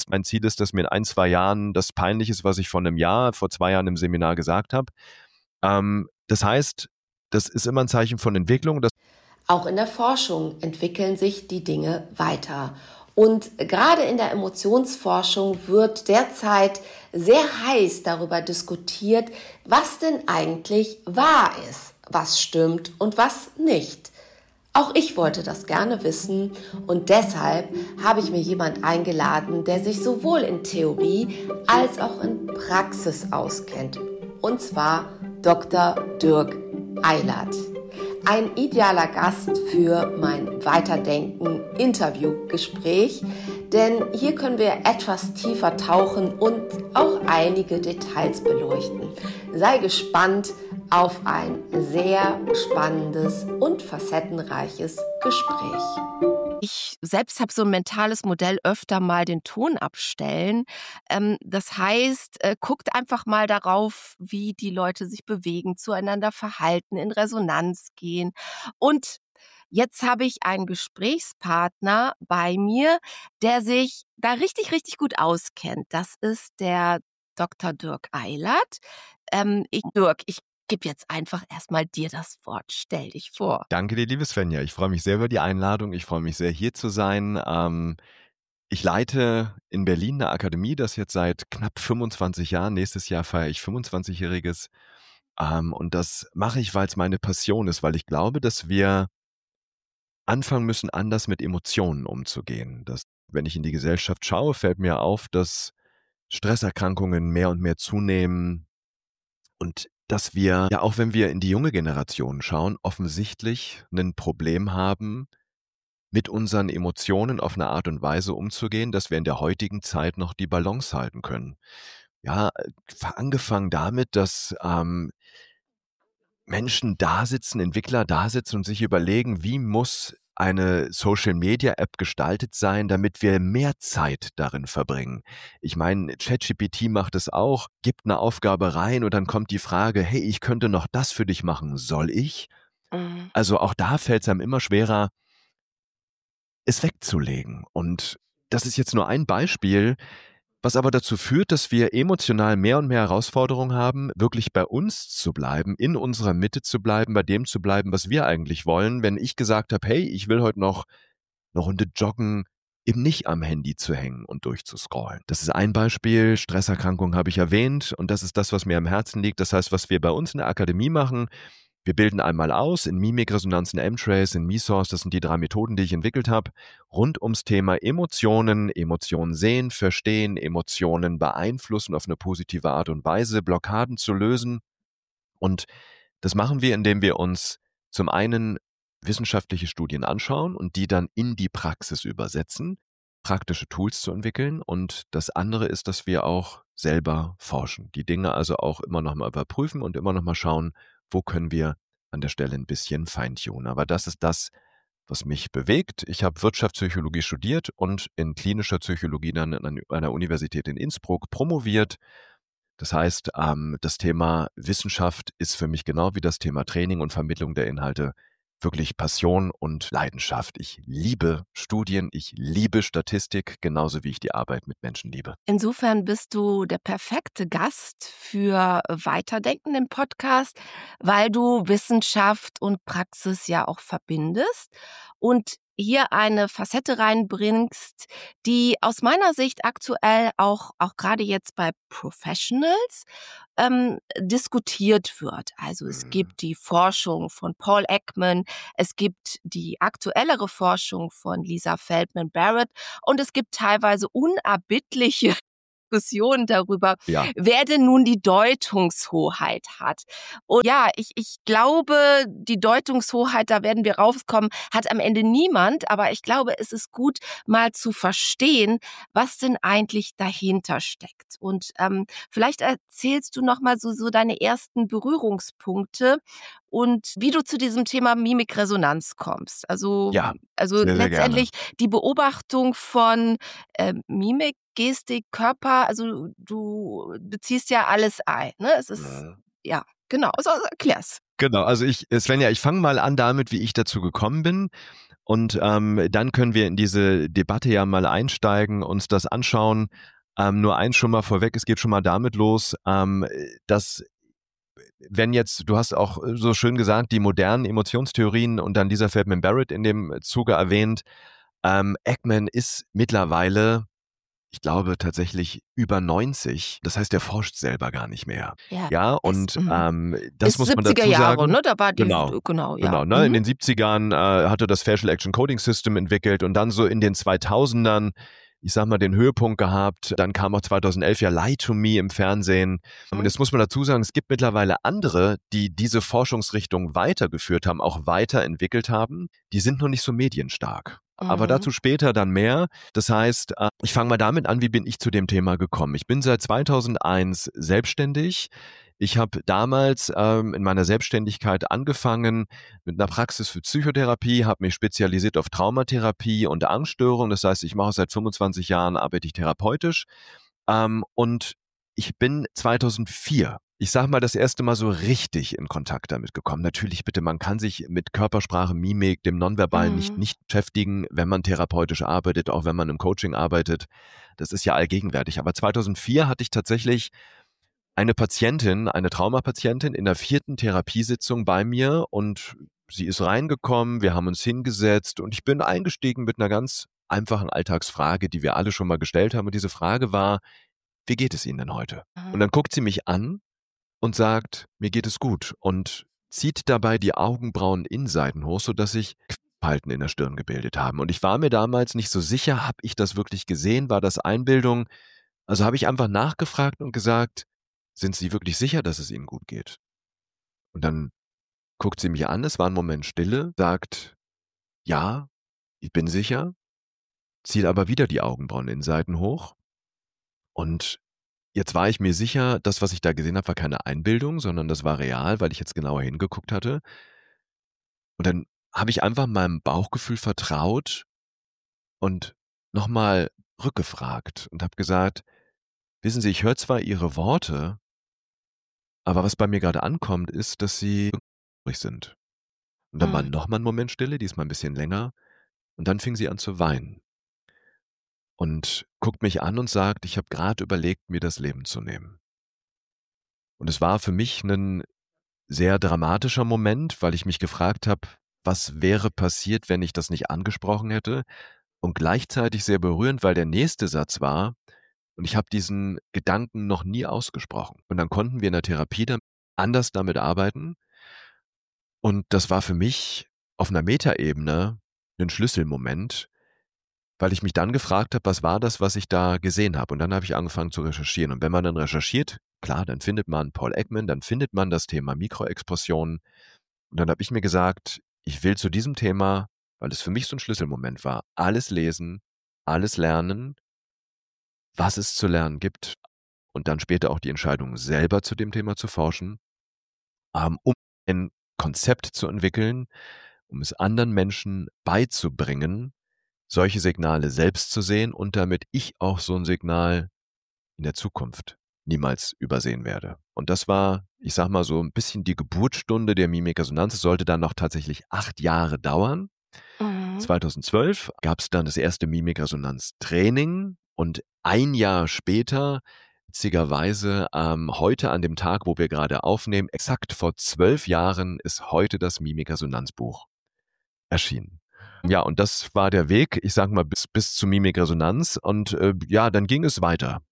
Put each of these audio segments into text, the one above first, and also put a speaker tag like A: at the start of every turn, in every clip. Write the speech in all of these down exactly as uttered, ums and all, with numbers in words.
A: Mein Ziel ist, dass mir in ein, zwei Jahren das peinlich ist, was ich vor einem Jahr, vor zwei Jahren im Seminar gesagt habe. Ähm, das heißt, das ist immer ein Zeichen von Entwicklung. Das
B: Auch in der Forschung entwickeln sich die Dinge weiter. Und gerade in der Emotionsforschung wird derzeit sehr heiß darüber diskutiert, was denn eigentlich wahr ist, was stimmt und was nicht. Auch ich wollte das gerne wissen und deshalb habe ich mir jemand eingeladen, der sich sowohl in Theorie als auch in Praxis auskennt. Und zwar Doktor Dirk Eilert. Ein idealer Gast für mein Weiterdenken-Interviewgespräch, denn hier können wir etwas tiefer tauchen und auch einige Details beleuchten. Sei gespannt auf ein sehr spannendes und facettenreiches Gespräch.
C: Ich selbst habe so ein mentales Modell, öfter mal den Ton abstellen. Ähm, das heißt, äh, guckt einfach mal darauf, wie die Leute sich bewegen, zueinander verhalten, in Resonanz gehen. Und jetzt habe ich einen Gesprächspartner bei mir, der sich da richtig, richtig gut auskennt. Das ist der Doktor Dirk Eilert. Ähm, ich, Dirk, ich gebe jetzt einfach erstmal dir das Wort. Stell dich vor.
A: Danke dir, liebe Svenja. Ich freue mich sehr über die Einladung. Ich freue mich sehr, hier zu sein. Ähm, ich leite in Berlin eine Akademie, das jetzt seit knapp fünfundzwanzig Jahren. Nächstes Jahr feiere ich fünfundzwanzigjähriges. Ähm, und das mache ich, weil es meine Passion ist, weil ich glaube, dass wir anfangen müssen, anders mit Emotionen umzugehen. Das, wenn ich in die Gesellschaft schaue, fällt mir auf, dass Stresserkrankungen mehr und mehr zunehmen und dass wir, ja auch wenn wir in die junge Generation schauen, offensichtlich ein Problem haben, mit unseren Emotionen auf eine Art und Weise umzugehen, dass wir in der heutigen Zeit noch die Balance halten können. Ja, äh, angefangen damit, dass ähm, Menschen da sitzen, Entwickler da sitzen und sich überlegen, wie muss eine Social-Media-App gestaltet sein, damit wir mehr Zeit darin verbringen. Ich meine, ChatGPT macht es auch, gibt eine Aufgabe rein und dann kommt die Frage, hey, ich könnte noch das für dich machen, soll ich?
C: Mhm.
A: Also auch da fällt es einem immer schwerer, es wegzulegen. Und das ist jetzt nur ein Beispiel, was aber dazu führt, dass wir emotional mehr und mehr Herausforderungen haben, wirklich bei uns zu bleiben, in unserer Mitte zu bleiben, bei dem zu bleiben, was wir eigentlich wollen. Wenn ich gesagt habe, hey, ich will heute noch eine Runde joggen, eben nicht am Handy zu hängen und durchzuscrollen. Das ist ein Beispiel. Stresserkrankung habe ich erwähnt und das ist das, was mir am Herzen liegt. Das heißt, was wir bei uns in der Akademie machen, wir bilden einmal aus in Mimik, Resonanz, in M-Trace, in MeSource, das sind die drei Methoden, die ich entwickelt habe, rund ums Thema Emotionen, Emotionen sehen, verstehen, Emotionen beeinflussen auf eine positive Art und Weise, Blockaden zu lösen. Und das machen wir, indem wir uns zum einen wissenschaftliche Studien anschauen und die dann in die Praxis übersetzen, praktische Tools zu entwickeln. Und das andere ist, dass wir auch selber forschen, die Dinge also auch immer noch mal überprüfen und immer noch mal schauen, wo können wir an der Stelle ein bisschen feintunen. Aber das ist das, was mich bewegt. Ich habe Wirtschaftspsychologie studiert und in klinischer Psychologie dann an einer Universität in Innsbruck promoviert. Das heißt, ähm, das Thema Wissenschaft ist für mich genau wie das Thema Training und Vermittlung der Inhalte wirklich Passion und Leidenschaft. Ich liebe Studien, ich liebe Statistik, genauso wie ich die Arbeit mit Menschen liebe.
C: Insofern bist du der perfekte Gast für Weiterdenken im Podcast, weil du Wissenschaft und Praxis ja auch verbindest und hier eine Facette reinbringst, die aus meiner Sicht aktuell auch, auch gerade jetzt bei Professionals ähm, diskutiert wird. Also es
A: Mhm.
C: gibt die Forschung von Paul Ekman, es gibt die aktuellere Forschung von Lisa Feldman-Barrett und es gibt teilweise unerbittliche Diskussionen darüber,
A: Ja.
C: wer denn nun die Deutungshoheit hat. Und ja, ich, ich glaube, die Deutungshoheit, da werden wir rauskommen, hat am Ende niemand. Aber ich glaube, es ist gut, mal zu verstehen, was denn eigentlich dahinter steckt. Und ähm, vielleicht erzählst du noch mal so, so deine ersten Berührungspunkte und wie du zu diesem Thema Mimikresonanz kommst. Also,
A: Ja,
C: also
A: sehr, sehr
C: letztendlich die Beobachtung von äh, Mimik, Gestik, Körper, also du beziehst ja alles ein, ne? Es ist,
A: gerne.
C: ja, genau, also erklär's.
A: Genau, also ich, Svenja, ich fange mal an damit, wie ich dazu gekommen bin. Und ähm, dann können wir in diese Debatte ja mal einsteigen, uns das anschauen. Ähm, nur eins schon mal vorweg, es geht schon mal damit los, ähm, dass wenn jetzt, du hast auch so schön gesagt, die modernen Emotionstheorien und dann Lisa Feldman Barrett in dem Zuge erwähnt, ähm, Ekman ist mittlerweile, ich glaube tatsächlich über neunzig. Das heißt, er forscht selber gar nicht mehr.
C: Ja,
A: Ja,
C: ist,
A: und
C: mhm.
A: ähm, das
C: ist
A: muss man
C: siebziger
A: dazu
C: Jahre,
A: sagen.
C: ne? Da war die,
A: Genau,
C: genau, ja.
A: genau. Ne?
C: Mhm.
A: In den siebzigern äh, hat er das Facial Action Coding System entwickelt und dann so in den zweitausendern, ich sag mal, den Höhepunkt gehabt. Dann kam auch zweitausendelf ja Lie to Me im Fernsehen. Und jetzt muss man dazu sagen, es gibt mittlerweile andere, die diese Forschungsrichtung weitergeführt haben, auch weiterentwickelt haben. Die sind noch nicht so medienstark. Aber
C: Mhm.
A: dazu später dann mehr. Das heißt, äh, ich fange mal damit an, wie bin ich zu dem Thema gekommen. Ich bin seit zweitausendeins selbstständig. Ich habe damals ähm, in meiner Selbstständigkeit angefangen mit einer Praxis für Psychotherapie, habe mich spezialisiert auf Traumatherapie und Angststörungen. Das heißt, ich mache seit fünfundzwanzig Jahren, arbeite ich therapeutisch. Ähm, und ich bin zweitausendvier, ich sage mal, das erste Mal so richtig in Kontakt damit gekommen. Natürlich bitte, man kann sich mit Körpersprache, Mimik, dem Nonverbalen
C: Mhm.
A: nicht, nicht beschäftigen, wenn man therapeutisch arbeitet, auch wenn man im Coaching arbeitet. Das ist ja allgegenwärtig. Aber zweitausendvier hatte ich tatsächlich eine Patientin, eine Traumapatientin in der vierten Therapiesitzung bei mir und sie ist reingekommen, wir haben uns hingesetzt und ich bin eingestiegen mit einer ganz einfachen Alltagsfrage, die wir alle schon mal gestellt haben. Und diese Frage war, wie geht es Ihnen denn heute?
C: Mhm.
A: Und dann guckt sie mich an und sagt, mir geht es gut und zieht dabei die Augenbrauen-Innenseiten hoch, sodass sich Falten in der Stirn gebildet haben. Und ich war mir damals nicht so sicher, habe ich das wirklich gesehen, war das Einbildung? Also habe ich einfach nachgefragt und gesagt, sind Sie wirklich sicher, dass es Ihnen gut geht? Und dann guckt sie mich an, es war ein Moment Stille, sagt, ja, ich bin sicher, zieht aber wieder die Augenbrauen-Innenseiten hoch. Und jetzt war ich mir sicher, das, was ich da gesehen habe, war keine Einbildung, sondern das war real, weil ich jetzt genauer hingeguckt hatte. Und dann habe ich einfach meinem Bauchgefühl vertraut und nochmal rückgefragt und habe gesagt, wissen Sie, ich höre zwar Ihre Worte, aber was bei mir gerade ankommt, ist, dass Sie ruhig sind. Und dann war
C: Mhm.
A: nochmal ein Moment Stille, diesmal ein bisschen länger. Und dann fing sie an zu weinen und guckt mich an und sagt, ich habe gerade überlegt, mir das Leben zu nehmen. Und es war für mich ein sehr dramatischer Moment, weil ich mich gefragt habe, was wäre passiert, wenn ich das nicht angesprochen hätte? Und gleichzeitig sehr berührend, weil der nächste Satz war, und ich habe diesen Gedanken noch nie ausgesprochen. Und dann konnten wir in der Therapie dann anders damit arbeiten. Und das war für mich auf einer Metaebene ein Schlüsselmoment, weil ich mich dann gefragt habe, was war das, was ich da gesehen habe? Und dann habe ich angefangen zu recherchieren. Und wenn man dann recherchiert, klar, dann findet man Paul Ekman, dann findet man das Thema Mikroexpressionen. Und dann habe ich mir gesagt, ich will zu diesem Thema, weil es für mich so ein Schlüsselmoment war, alles lesen, alles lernen, was es zu lernen gibt und dann später auch die Entscheidung selber zu dem Thema zu forschen, ähm, um ein Konzept zu entwickeln, um es anderen Menschen beizubringen, solche Signale selbst zu sehen und damit ich auch so ein Signal in der Zukunft niemals übersehen werde. Und das war, ich sag mal, so ein bisschen die Geburtsstunde der Mimikresonanz. Es sollte dann noch tatsächlich acht Jahre dauern.
C: Mhm.
A: zweitausendzwölf gab es dann das erste Mimikresonanz-Training und ein Jahr später, witzigerweise ähm, heute an dem Tag, wo wir gerade aufnehmen, exakt vor zwölf Jahren ist heute das Mimikresonanzbuch erschienen. Ja, und das war der Weg, ich sag mal, bis, bis zu Mimikresonanz. Und äh, ja, dann ging es weiter.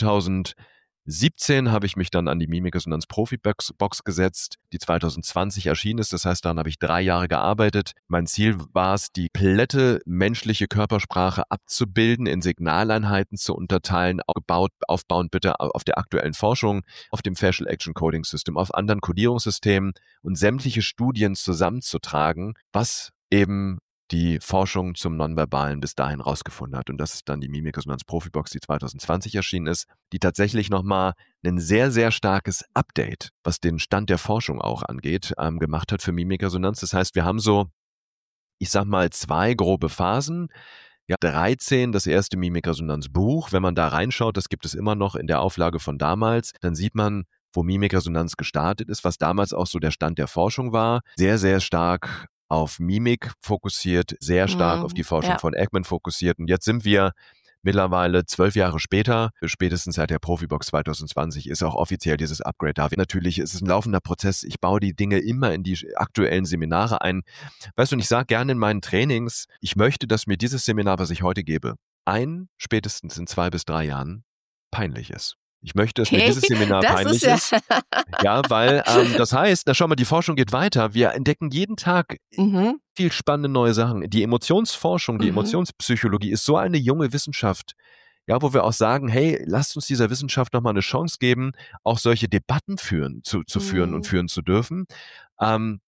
A: zweitausendsiebzehn habe ich mich dann an die Mimikresonanz Profi-Box Box gesetzt, die zweitausendzwanzig erschienen ist. Das heißt, daran habe ich drei Jahre gearbeitet. Mein Ziel war es, die komplette menschliche Körpersprache abzubilden, in Signaleinheiten zu unterteilen, aufgebaut, aufbauend bitte auf der aktuellen Forschung, auf dem Facial Action Coding System, auf anderen Codierungssystemen und sämtliche Studien zusammenzutragen, was eben die Forschung zum Nonverbalen bis dahin rausgefunden hat. Und das ist dann die Mimikresonanz Profi-Box, die zweitausendzwanzig erschienen ist, die tatsächlich nochmal ein sehr, sehr starkes Update, was den Stand der Forschung auch angeht, ähm, gemacht hat für Mimikresonanz. Das heißt, wir haben so, ich sag mal, zwei grobe Phasen. Ja, dreizehn, das erste Mimikresonanz-Buch. Wenn man da reinschaut, das gibt es immer noch in der Auflage von damals, dann sieht man, wo Mimikresonanz gestartet ist, was damals auch so der Stand der Forschung war. Sehr, sehr stark auf Mimik fokussiert, sehr stark auf die
C: Mhm.
A: Forschung
C: Ja.
A: von Ekman fokussiert. Und jetzt sind wir mittlerweile zwölf Jahre später, spätestens seit der Profibox zwanzig zwanzig, ist auch offiziell dieses Upgrade da. Natürlich ist es ein laufender Prozess. Ich baue die Dinge immer in die aktuellen Seminare ein. Weißt du, und ich sage gerne in meinen Trainings, ich möchte, dass mir dieses Seminar, was ich heute gebe, ein, spätestens in zwei bis drei Jahren peinlich ist. Ich möchte, dass mir
C: Okay,
A: dieses Seminar
C: das
A: peinlich
C: ist ja.
A: ist. Ja, weil ähm, das heißt, na schau mal, die Forschung geht weiter. Wir entdecken jeden Tag
C: Mhm.
A: viel spannende neue Sachen. Die Emotionsforschung, die
C: Mhm.
A: Emotionspsychologie ist so eine junge Wissenschaft, ja, wo wir auch sagen, hey, lasst uns dieser Wissenschaft nochmal eine Chance geben, auch solche Debatten führen, zu, zu führen und
C: Mhm.
A: führen zu dürfen. Ähm,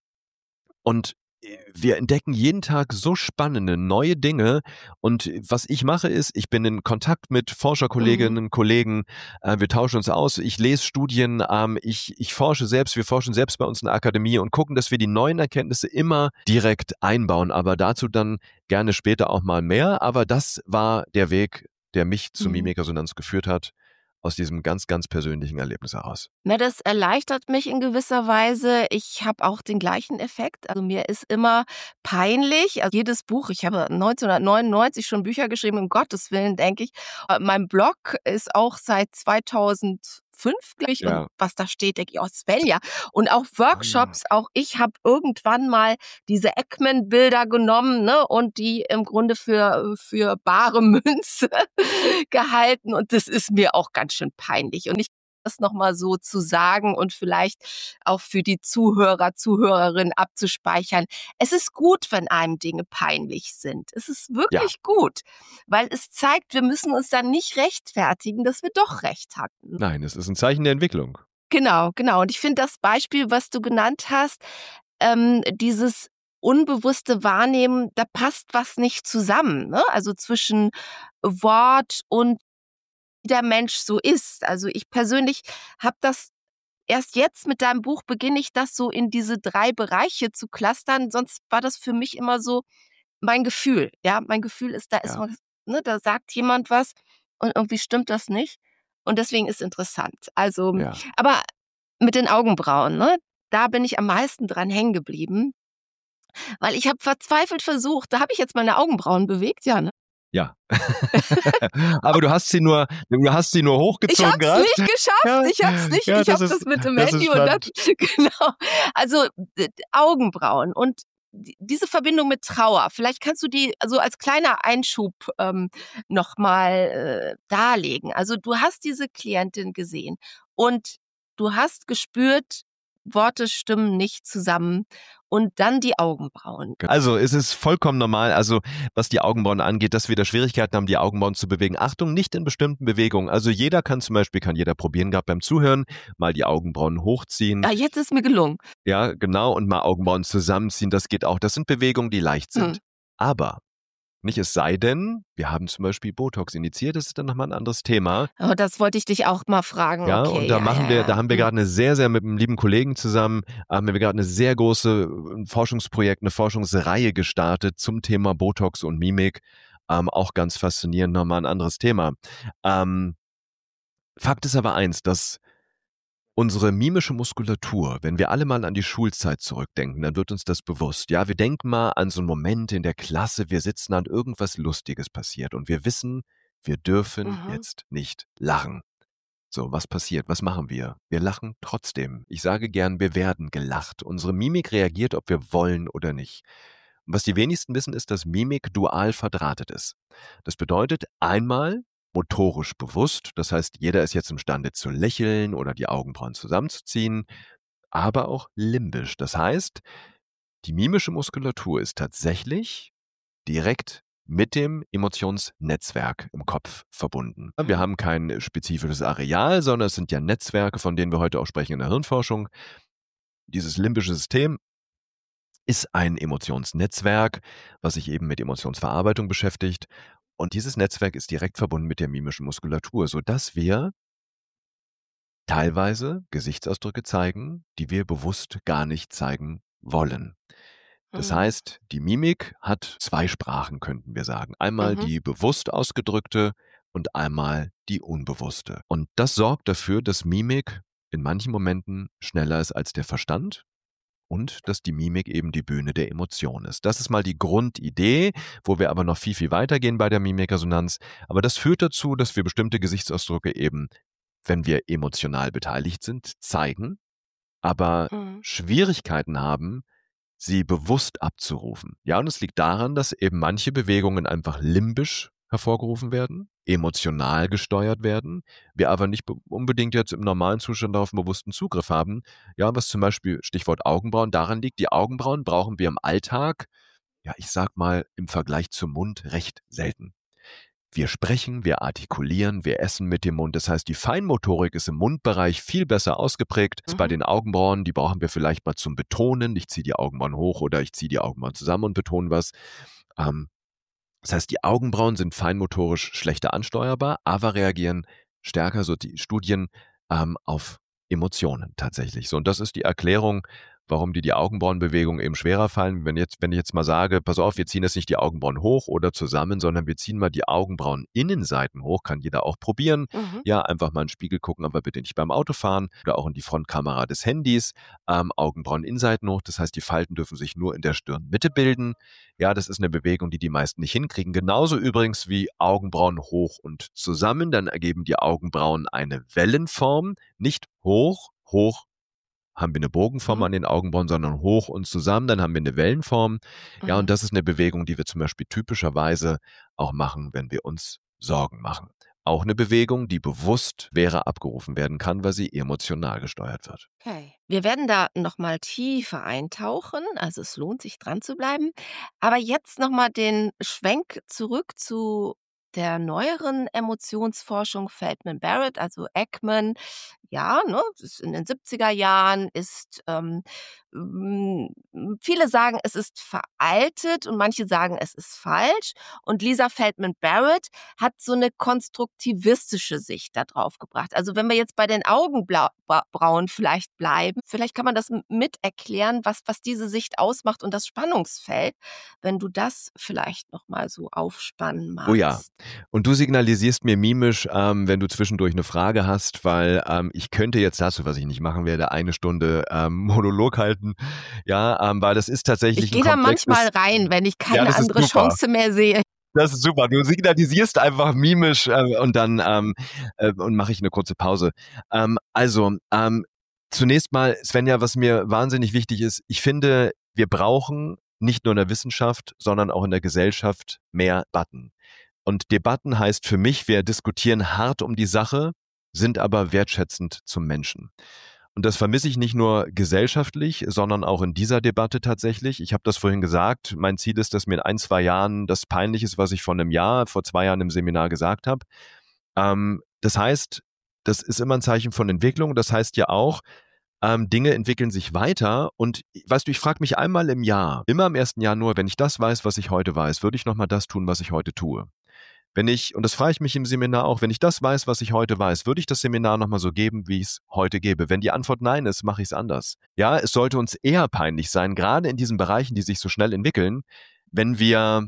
A: und wir entdecken jeden Tag so spannende neue Dinge. Und was ich mache ist, ich bin in Kontakt mit Forscherkolleginnen
C: Mhm.
A: und Kollegen. Äh, wir tauschen uns aus. Ich lese Studien. Ähm, ich, ich forsche selbst. Wir forschen selbst bei uns in der Akademie und gucken, dass wir die neuen Erkenntnisse immer direkt einbauen. Aber dazu dann gerne später auch mal mehr. Aber das war der Weg, der mich zu
C: Mhm.
A: Mimikresonanz geführt hat, aus diesem ganz, ganz persönlichen Erlebnis heraus.
C: Na, das erleichtert mich in gewisser Weise. Ich habe auch den gleichen Effekt. Also mir ist immer peinlich. Also jedes Buch, ich habe neunzehnhundertneunundneunzig schon Bücher geschrieben, um Gottes Willen, denke ich. Äh, Mein Blog ist auch seit zweitausendfünf, glaube ich. Und
A: Ja.
C: was da steht, denke ich, oh Svenja. Und auch
A: Ah.
C: Workshops, auch ich habe irgendwann mal diese Ekman-Bilder genommen, ne, und die im Grunde für, für bare Münze gehalten. Und das ist mir auch ganz schön peinlich. Und ich das nochmal so zu sagen und vielleicht auch für die Zuhörer, Zuhörerinnen abzuspeichern. Es ist gut, wenn einem Dinge peinlich sind. Es ist
A: Ja.
C: wirklich gut, weil es zeigt, wir müssen uns dann nicht rechtfertigen, dass wir doch recht hatten.
A: Nein, es ist ein Zeichen der Entwicklung.
C: Genau, genau. Und ich finde das Beispiel, was du genannt hast, ähm, dieses unbewusste Wahrnehmen, da passt was nicht zusammen, ne? Also zwischen Wort und wie der Mensch so ist. Also ich persönlich habe das erst jetzt mit deinem Buch beginne ich das so in diese drei Bereiche zu clustern. Sonst war das für mich immer so mein Gefühl. Ja, mein Gefühl ist, da ist
A: Ja.
C: was, ne, da sagt jemand was und irgendwie stimmt das nicht. Und deswegen ist interessant. Also,
A: Ja.
C: aber mit den Augenbrauen, ne, da bin ich am meisten dran hängen geblieben, weil ich habe verzweifelt versucht, da habe ich jetzt meine Augenbrauen bewegt, ja, ne?
A: Ja. Aber du hast sie nur, du hast sie nur
C: Ich
A: hochgezogen
C: hab's
A: gerade.
C: nicht geschafft.
A: Ja,
C: Ich hab's nicht.
A: ja,
C: Ich
A: das
C: hab das
A: ist,
C: mit dem
A: das ist
C: Handy und dann,
A: spannend.
C: genau. Also d- d- Augenbrauen und die- diese Verbindung mit Trauer. Vielleicht kannst du die also als kleiner Einschub ähm, nochmal äh, darlegen. Also du hast diese Klientin gesehen und du hast gespürt, Worte stimmen nicht zusammen und dann die Augenbrauen.
A: Also es ist vollkommen normal, also was die Augenbrauen angeht, dass wir da Schwierigkeiten haben, die Augenbrauen zu bewegen. Achtung, nicht in bestimmten Bewegungen. Also jeder kann zum Beispiel, kann jeder probieren, gerade beim Zuhören, mal die Augenbrauen hochziehen.
C: Ja, jetzt ist mir gelungen.
A: Ja, genau, und mal Augenbrauen zusammenziehen, das geht auch. Das sind Bewegungen, die leicht sind.
C: Hm.
A: Aber nicht, es sei denn, wir haben zum Beispiel Botox initiiert, das ist dann nochmal ein anderes Thema.
C: Oh, das wollte ich dich auch mal fragen.
A: Ja,
C: Okay,
A: und da
C: ja,
A: machen
C: ja,
A: wir,
C: ja.
A: da haben wir
C: Hm.
A: gerade eine sehr, sehr mit einem lieben Kollegen zusammen, haben wir gerade eine sehr große äh, Forschungsprojekt, eine Forschungsreihe gestartet zum Thema Botox und Mimik. Ähm, auch ganz faszinierend, nochmal ein anderes Thema. Ähm, Fakt ist aber eins, dass unsere mimische Muskulatur, wenn wir alle mal an die Schulzeit zurückdenken, dann wird uns das bewusst. Ja, wir denken mal an so einen Moment in der Klasse, wir sitzen an irgendwas Lustiges passiert und wir wissen, wir dürfen
C: Mhm.
A: jetzt nicht lachen. So, was passiert? Was machen wir? Wir lachen trotzdem. Ich sage gern, wir werden gelacht. Unsere Mimik reagiert, ob wir wollen oder nicht. Und was die wenigsten wissen, ist, dass Mimik dual verdrahtet ist. Das bedeutet einmal motorisch bewusst, das heißt, jeder ist jetzt imstande zu lächeln oder die Augenbrauen zusammenzuziehen, aber auch limbisch. Das heißt, die mimische Muskulatur ist tatsächlich direkt mit dem Emotionsnetzwerk im Kopf verbunden. Wir
C: Mhm.
A: haben kein spezifisches Areal, sondern es sind ja Netzwerke, von denen wir heute auch sprechen in der Hirnforschung. Dieses limbische System ist ein Emotionsnetzwerk, was sich eben mit Emotionsverarbeitung beschäftigt. Und dieses Netzwerk ist direkt verbunden mit der mimischen Muskulatur, sodass wir teilweise Gesichtsausdrücke zeigen, die wir bewusst gar nicht zeigen wollen. Das
C: Mhm.
A: heißt, die Mimik hat zwei Sprachen, könnten wir sagen. Einmal
C: Mhm.
A: die bewusst ausgedrückte und einmal die unbewusste. Und das sorgt dafür, dass Mimik in manchen Momenten schneller ist als der Verstand und dass die Mimik eben die Bühne der Emotion ist. Das ist mal die Grundidee, wo wir aber noch viel, viel weitergehen bei der Mimikresonanz. Aber das führt dazu, dass wir bestimmte Gesichtsausdrücke eben, wenn wir emotional beteiligt sind, zeigen, aber
C: Mhm.
A: Schwierigkeiten haben, sie bewusst abzurufen. Ja, und es liegt daran, dass eben manche Bewegungen einfach limbisch hervorgerufen werden, emotional gesteuert werden, wir aber nicht be- unbedingt jetzt im normalen Zustand darauf einen bewussten Zugriff haben. Ja, was zum Beispiel, Stichwort Augenbrauen, daran liegt, die Augenbrauen brauchen wir im Alltag, ja, ich sag mal, im Vergleich zum Mund recht selten. Wir sprechen, wir artikulieren, wir essen mit dem Mund. Das heißt, die Feinmotorik ist im Mundbereich viel besser ausgeprägt. Als bei
C: Mhm.
A: den Augenbrauen, die brauchen wir vielleicht mal zum Betonen. Ich ziehe die Augenbrauen hoch oder ich ziehe die Augenbrauen zusammen und betone was. Ähm, das heißt, die Augenbrauen sind feinmotorisch schlechter ansteuerbar, aber reagieren stärker, so die Studien, ähm, auf Emotionen tatsächlich. So, und das ist die Erklärung, warum dir die Augenbrauenbewegungen eben schwerer fallen. Wenn jetzt, wenn ich jetzt mal sage, pass auf, wir ziehen jetzt nicht die Augenbrauen hoch oder zusammen, sondern wir ziehen mal die Augenbrauen-Innenseiten hoch, kann jeder auch probieren.
C: Mhm.
A: Ja, einfach mal in den Spiegel gucken, aber bitte nicht beim Autofahren oder auch in die Frontkamera des Handys. Ähm, Augenbrauen-Innenseiten hoch, das heißt, die Falten dürfen sich nur in der Stirnmitte bilden. Ja, das ist eine Bewegung, die die meisten nicht hinkriegen. Genauso übrigens wie Augenbrauen hoch und zusammen. Dann ergeben die Augenbrauen eine Wellenform. Nicht hoch, hoch haben wir eine Bogenform
C: Mhm.
A: an den Augenbrauen, sondern hoch und zusammen. Dann haben wir eine Wellenform. Ja, und
C: Mhm.
A: das ist eine Bewegung, die wir zum Beispiel typischerweise auch machen, wenn wir uns Sorgen machen. Auch eine Bewegung, die bewusst wäre abgerufen werden kann, weil sie emotional gesteuert wird.
C: Okay. Wir werden da noch mal tiefer eintauchen, also es lohnt sich dran zu bleiben. Aber jetzt noch mal den Schwenk zurück zu der neueren Emotionsforschung Feldman Barrett, also Ekman. Ja, ne, das ist in den siebziger Jahren, ist, ähm, hm, viele sagen, es ist veraltet und manche sagen, es ist falsch. Und Lisa Feldman Barrett hat so eine konstruktivistische Sicht da drauf gebracht. Also, wenn wir jetzt bei den Augenbrauen vielleicht bleiben, vielleicht kann man das m mit erklären, was was diese Sicht ausmacht und das Spannungsfeld, wenn du das vielleicht noch mal so aufspannen
A: Oh ja.
C: magst.
A: Und du signalisierst mir mimisch, ähm, wenn du zwischendurch eine Frage hast, weil ähm, ich könnte jetzt dazu, was ich nicht machen werde, eine Stunde ähm, Monolog halten. Ja, ähm, weil das ist
C: Ich
A: tatsächlich ein
C: gehe da manchmal
A: komplexes.
C: rein, wenn ich
A: Ja,
C: keine
A: das ist
C: andere
A: super.
C: Chance mehr sehe.
A: Das ist super. Du signalisierst einfach mimisch äh, und dann ähm, äh, und mache ich eine kurze Pause. Ähm, also, ähm, zunächst mal, Svenja, was mir wahnsinnig wichtig ist, ich finde, wir brauchen nicht nur in der Wissenschaft, sondern auch in der Gesellschaft mehr Debatten. Und Debatten heißt für mich, wir diskutieren hart um die Sache, sind aber wertschätzend zum Menschen. Und das vermisse ich nicht nur gesellschaftlich, sondern auch in dieser Debatte tatsächlich. Ich habe das vorhin gesagt. Mein Ziel ist, dass mir in ein, zwei Jahren das peinlich ist, was ich vor einem Jahr, vor zwei Jahren im Seminar gesagt habe. Ähm, das heißt, das ist immer ein Zeichen von Entwicklung. Das heißt ja auch, ähm, Dinge entwickeln sich weiter. Und weißt du, ich frage mich einmal im Jahr, immer am ersten Januar, wenn ich das weiß, was ich heute weiß, würde ich nochmal das tun, was ich heute tue. Wenn ich, und das frage ich mich im Seminar auch, wenn ich das weiß, was ich heute weiß, würde ich das Seminar nochmal so geben, wie ich es heute gebe? Wenn die Antwort nein ist, mache ich es anders. Ja, es sollte uns eher peinlich sein, gerade in diesen Bereichen, die sich so schnell entwickeln, wenn wir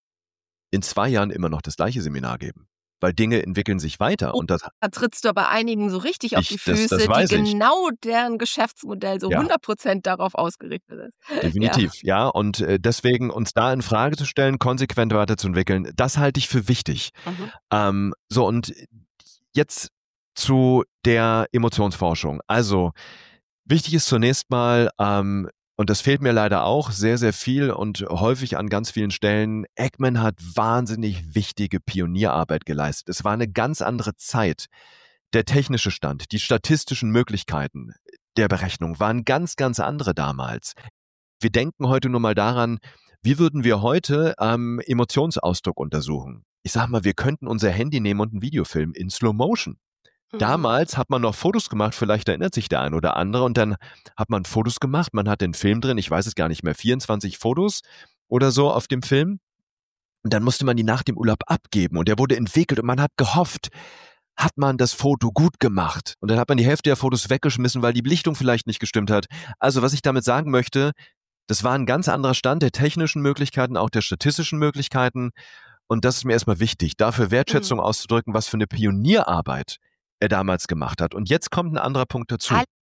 A: in zwei Jahren immer noch das gleiche Seminar geben. Weil Dinge entwickeln sich weiter
C: Oh,
A: und das,
C: da trittst du aber einigen so richtig auf die
A: ich, das, das
C: Füße, die
A: weiß ich.
C: genau deren Geschäftsmodell so
A: Ja.
C: hundert Prozent darauf ausgerichtet ist. Ja.
A: Definitiv, ja. Und äh, deswegen uns da in Frage zu stellen, konsequent weiterzuentwickeln, das halte ich für wichtig.
C: Mhm.
A: Ähm, so, und jetzt zu der Emotionsforschung. Also, wichtig ist zunächst mal, ähm, und das fehlt mir leider auch sehr, sehr viel und häufig an ganz vielen Stellen, Ekman hat wahnsinnig wichtige Pionierarbeit geleistet. Es war eine ganz andere Zeit. Der technische Stand, die statistischen Möglichkeiten der Berechnung waren ganz, ganz andere damals. Wir denken heute nur mal daran, wie würden wir heute ähm, Emotionsausdruck untersuchen? Ich sag mal, wir könnten unser Handy nehmen und ein Video filmen in Slow Motion.
C: Mhm.
A: Damals hat man noch Fotos gemacht, vielleicht erinnert sich der ein oder andere, und dann hat man Fotos gemacht, man hat den Film drin, ich weiß es gar nicht mehr, vierundzwanzig Fotos oder so auf dem Film. Und dann musste man die nach dem Urlaub abgeben und der wurde entwickelt und man hat gehofft, hat man das Foto gut gemacht. Und dann hat man die Hälfte der Fotos weggeschmissen, weil die Belichtung vielleicht nicht gestimmt hat. Also was ich damit sagen möchte, das war ein ganz anderer Stand der technischen Möglichkeiten, auch der statistischen Möglichkeiten. Und das ist mir erstmal wichtig, dafür Wertschätzung
C: Mhm.
A: auszudrücken, was für eine Pionierarbeit er damals gemacht hat. Und jetzt kommt ein anderer Punkt dazu.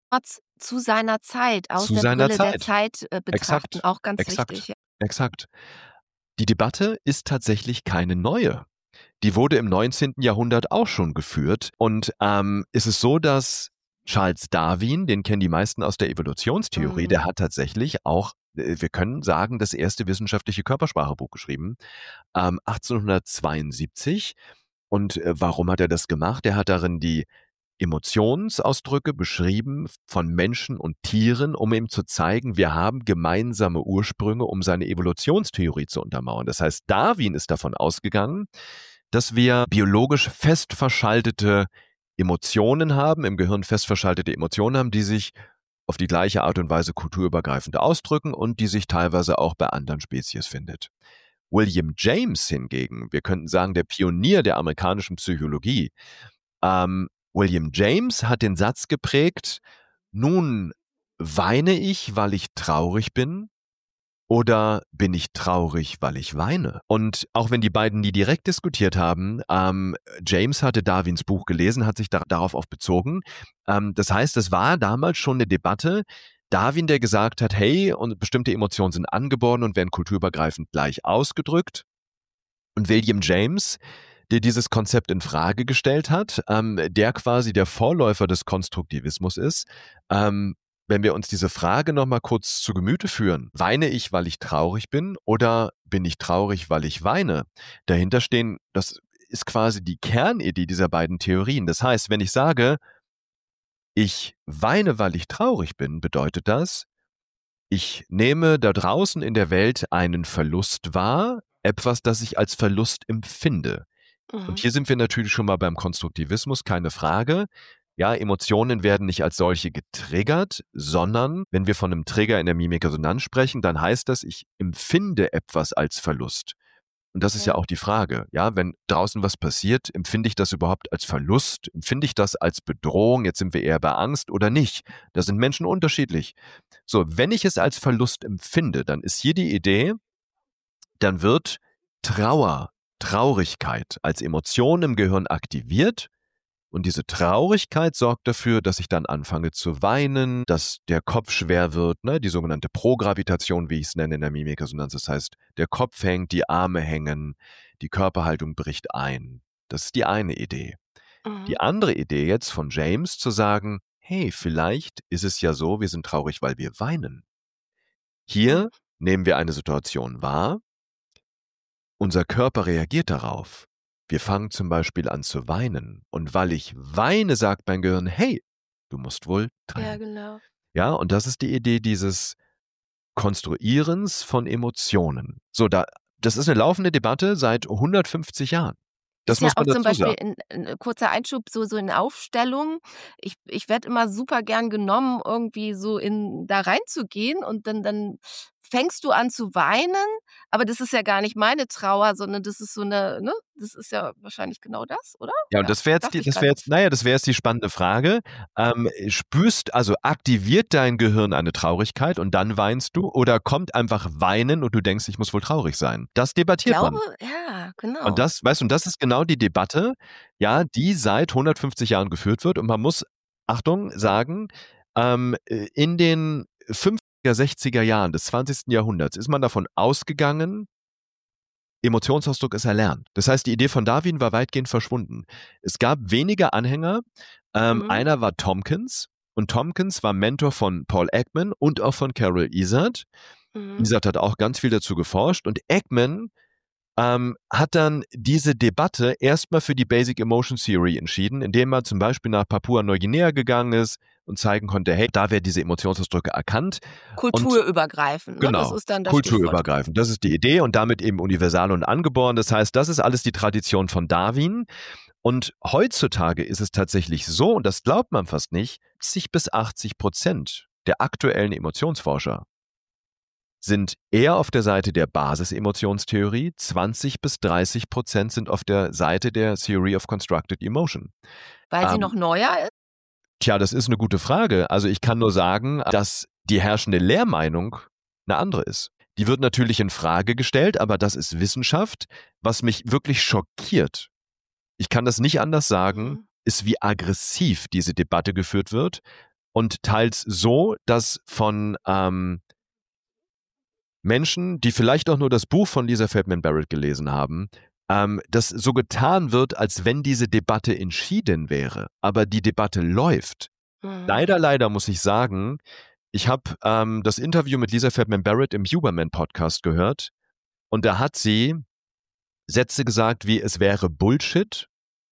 C: Zu seiner Zeit, aus
A: Zu
C: der
A: seiner
C: Brille der
A: Zeit.
C: Zeit äh, betrachten,
A: Exakt,
C: auch ganz
A: exakt,
C: wichtig.
A: exakt. Die Debatte ist tatsächlich keine neue. Die wurde im neunzehnten Jahrhundert auch schon geführt. Und ähm, es ist so, dass Charles Darwin, den kennen die meisten aus der Evolutionstheorie,
C: Mhm.
A: der hat tatsächlich auch, äh, wir können sagen, das erste wissenschaftliche Körpersprachebuch geschrieben, ähm, achtzehnhundertzweiundsiebzig. Und äh, warum hat er das gemacht? Er hat darin die Emotionsausdrücke beschrieben von Menschen und Tieren, um ihm zu zeigen, wir haben gemeinsame Ursprünge, um seine Evolutionstheorie zu untermauern. Das heißt, Darwin ist davon ausgegangen, dass wir biologisch fest verschaltete Emotionen haben, im Gehirn fest verschaltete Emotionen haben, die sich auf die gleiche Art und Weise kulturübergreifend ausdrücken und die sich teilweise auch bei anderen Spezies findet. William James hingegen, wir könnten sagen, der Pionier der amerikanischen Psychologie, ähm, William James hat den Satz geprägt, nun weine ich, weil ich traurig bin, oder bin ich traurig, weil ich weine? Und auch wenn die beiden nie direkt diskutiert haben, ähm, James hatte Darwins Buch gelesen, hat sich da, darauf auch bezogen. Ähm, das heißt, es war damals schon eine Debatte. Darwin, der gesagt hat, hey, und bestimmte Emotionen sind angeboren und werden kulturübergreifend gleich ausgedrückt. Und William James, der dieses Konzept in Frage gestellt hat, ähm, der quasi der Vorläufer des Konstruktivismus ist. Ähm, wenn wir uns diese Frage nochmal kurz zu Gemüte führen, weine ich, weil ich traurig bin, oder bin ich traurig, weil ich weine? Dahinter stehen, das ist quasi die Kernidee dieser beiden Theorien. Das heißt, wenn ich sage, ich weine, weil ich traurig bin, bedeutet das, ich nehme da draußen in der Welt einen Verlust wahr, etwas, das ich als Verlust empfinde. Und
C: Mhm.
A: hier sind wir natürlich schon mal beim Konstruktivismus, keine Frage. Ja, Emotionen werden nicht als solche getriggert, sondern wenn wir von einem Trigger in der Mimikresonanz sprechen, dann heißt das, ich empfinde etwas als Verlust. Und das ist ja
C: Ja.
A: auch die Frage, ja, wenn draußen was passiert, empfinde ich das überhaupt als Verlust? Empfinde ich das als Bedrohung? Jetzt sind wir eher bei Angst oder nicht? Da sind Menschen unterschiedlich. So, wenn ich es als Verlust empfinde, dann ist hier die Idee, dann wird Trauer, Traurigkeit als Emotion im Gehirn aktiviert. Und diese Traurigkeit sorgt dafür, dass ich dann anfange zu weinen, dass der Kopf schwer wird, ne? Die sogenannte Progravitation, wie ich es nenne in der Mimikresonanz. Das heißt, der Kopf hängt, die Arme hängen, die Körperhaltung bricht ein. Das ist die eine Idee.
C: Mhm.
A: Die andere Idee jetzt von James zu sagen, hey, vielleicht ist es ja so, wir sind traurig, weil wir weinen. Hier
C: Mhm.
A: nehmen wir eine Situation wahr, unser Körper reagiert darauf. Wir fangen zum Beispiel an zu weinen. Und weil ich weine, sagt mein Gehirn, hey, du musst wohl
C: Ja,
A: tränen.
C: genau.
A: Ja, und das ist die Idee dieses Konstruierens von Emotionen. So, da, das ist eine laufende Debatte seit hundertfünfzig Jahren. Das
C: Ist ja
A: muss
C: auch
A: man
C: zum
A: dazu
C: Beispiel
A: sagen.
C: ein 'n kurzer Einschub, so so in Aufstellungen. Ich ich werde immer super gern genommen, irgendwie so in da reinzugehen, und dann dann fängst du an zu weinen, aber das ist ja gar nicht meine Trauer, sondern das ist so 'ne, ne? Das ist ja wahrscheinlich genau das, oder?
A: Ja, und
C: Ja,
A: das wäre jetzt
C: dachte
A: die
C: ich
A: das
C: grad.
A: wäre jetzt naja, das wäre jetzt die spannende Frage. Ähm, spürst also aktiviert dein Gehirn eine Traurigkeit und dann weinst du, oder kommt einfach Weinen und du denkst, ich muss wohl traurig sein? Das
C: Ich
A: debattiert
C: glaube,
A: man.
C: ja,
A: Und
C: genau.
A: das weißt du, und das ist genau die Debatte, ja, die seit hundertfünfzig Jahren geführt wird. Und man muss, Achtung, sagen, ähm, äh, in den fünfziger, sechziger Jahren des zwanzigsten Jahrhunderts ist man davon ausgegangen, Emotionsausdruck ist erlernt. Das heißt, die Idee von Darwin war weitgehend verschwunden. Es gab wenige Anhänger. Ähm,
C: Mhm.
A: einer war Tompkins. Und Tompkins war Mentor von Paul Ekman und auch von Carol Isard.
C: Mhm.
A: Isard hat auch ganz viel dazu geforscht. Und Ekman ähm, hat dann diese Debatte erstmal für die Basic Emotion Theory entschieden, indem er zum Beispiel nach Papua-Neuguinea gegangen ist und zeigen konnte, hey, da werden diese Emotionsausdrücke erkannt. Und
C: Kulturübergreifend, ne? Das
A: genau,
C: ist dann das Stichwort.
A: kulturübergreifend. Das ist die Idee und damit eben universal und angeboren. Das heißt, das ist alles die Tradition von Darwin. Und heutzutage ist es tatsächlich so, und das glaubt man fast nicht, siebzig bis achtzig Prozent der aktuellen Emotionsforscher sind eher auf der Seite der Basis-Emotionstheorie, zwanzig bis dreißig Prozent sind auf der Seite der Theory of Constructed Emotion.
C: Weil sie
A: Ähm,
C: noch neuer ist?
A: Tja, das ist eine gute Frage. Also ich kann nur sagen, dass die herrschende Lehrmeinung eine andere ist. Die wird natürlich in Frage gestellt, aber das ist Wissenschaft. Was mich wirklich schockiert, ich kann das nicht anders sagen,
C: Mhm.
A: ist, wie aggressiv diese Debatte geführt wird. und teils so, dass von ähm, Menschen, die vielleicht auch nur das Buch von Lisa Feldman Barrett gelesen haben, ähm, das so getan wird, als wenn diese Debatte entschieden wäre. Aber die Debatte läuft.
C: Mhm.
A: Leider, leider muss ich sagen, ich habe ähm, das Interview mit Lisa Feldman Barrett im Huberman-Podcast gehört und da hat sie Sätze gesagt wie, es wäre Bullshit,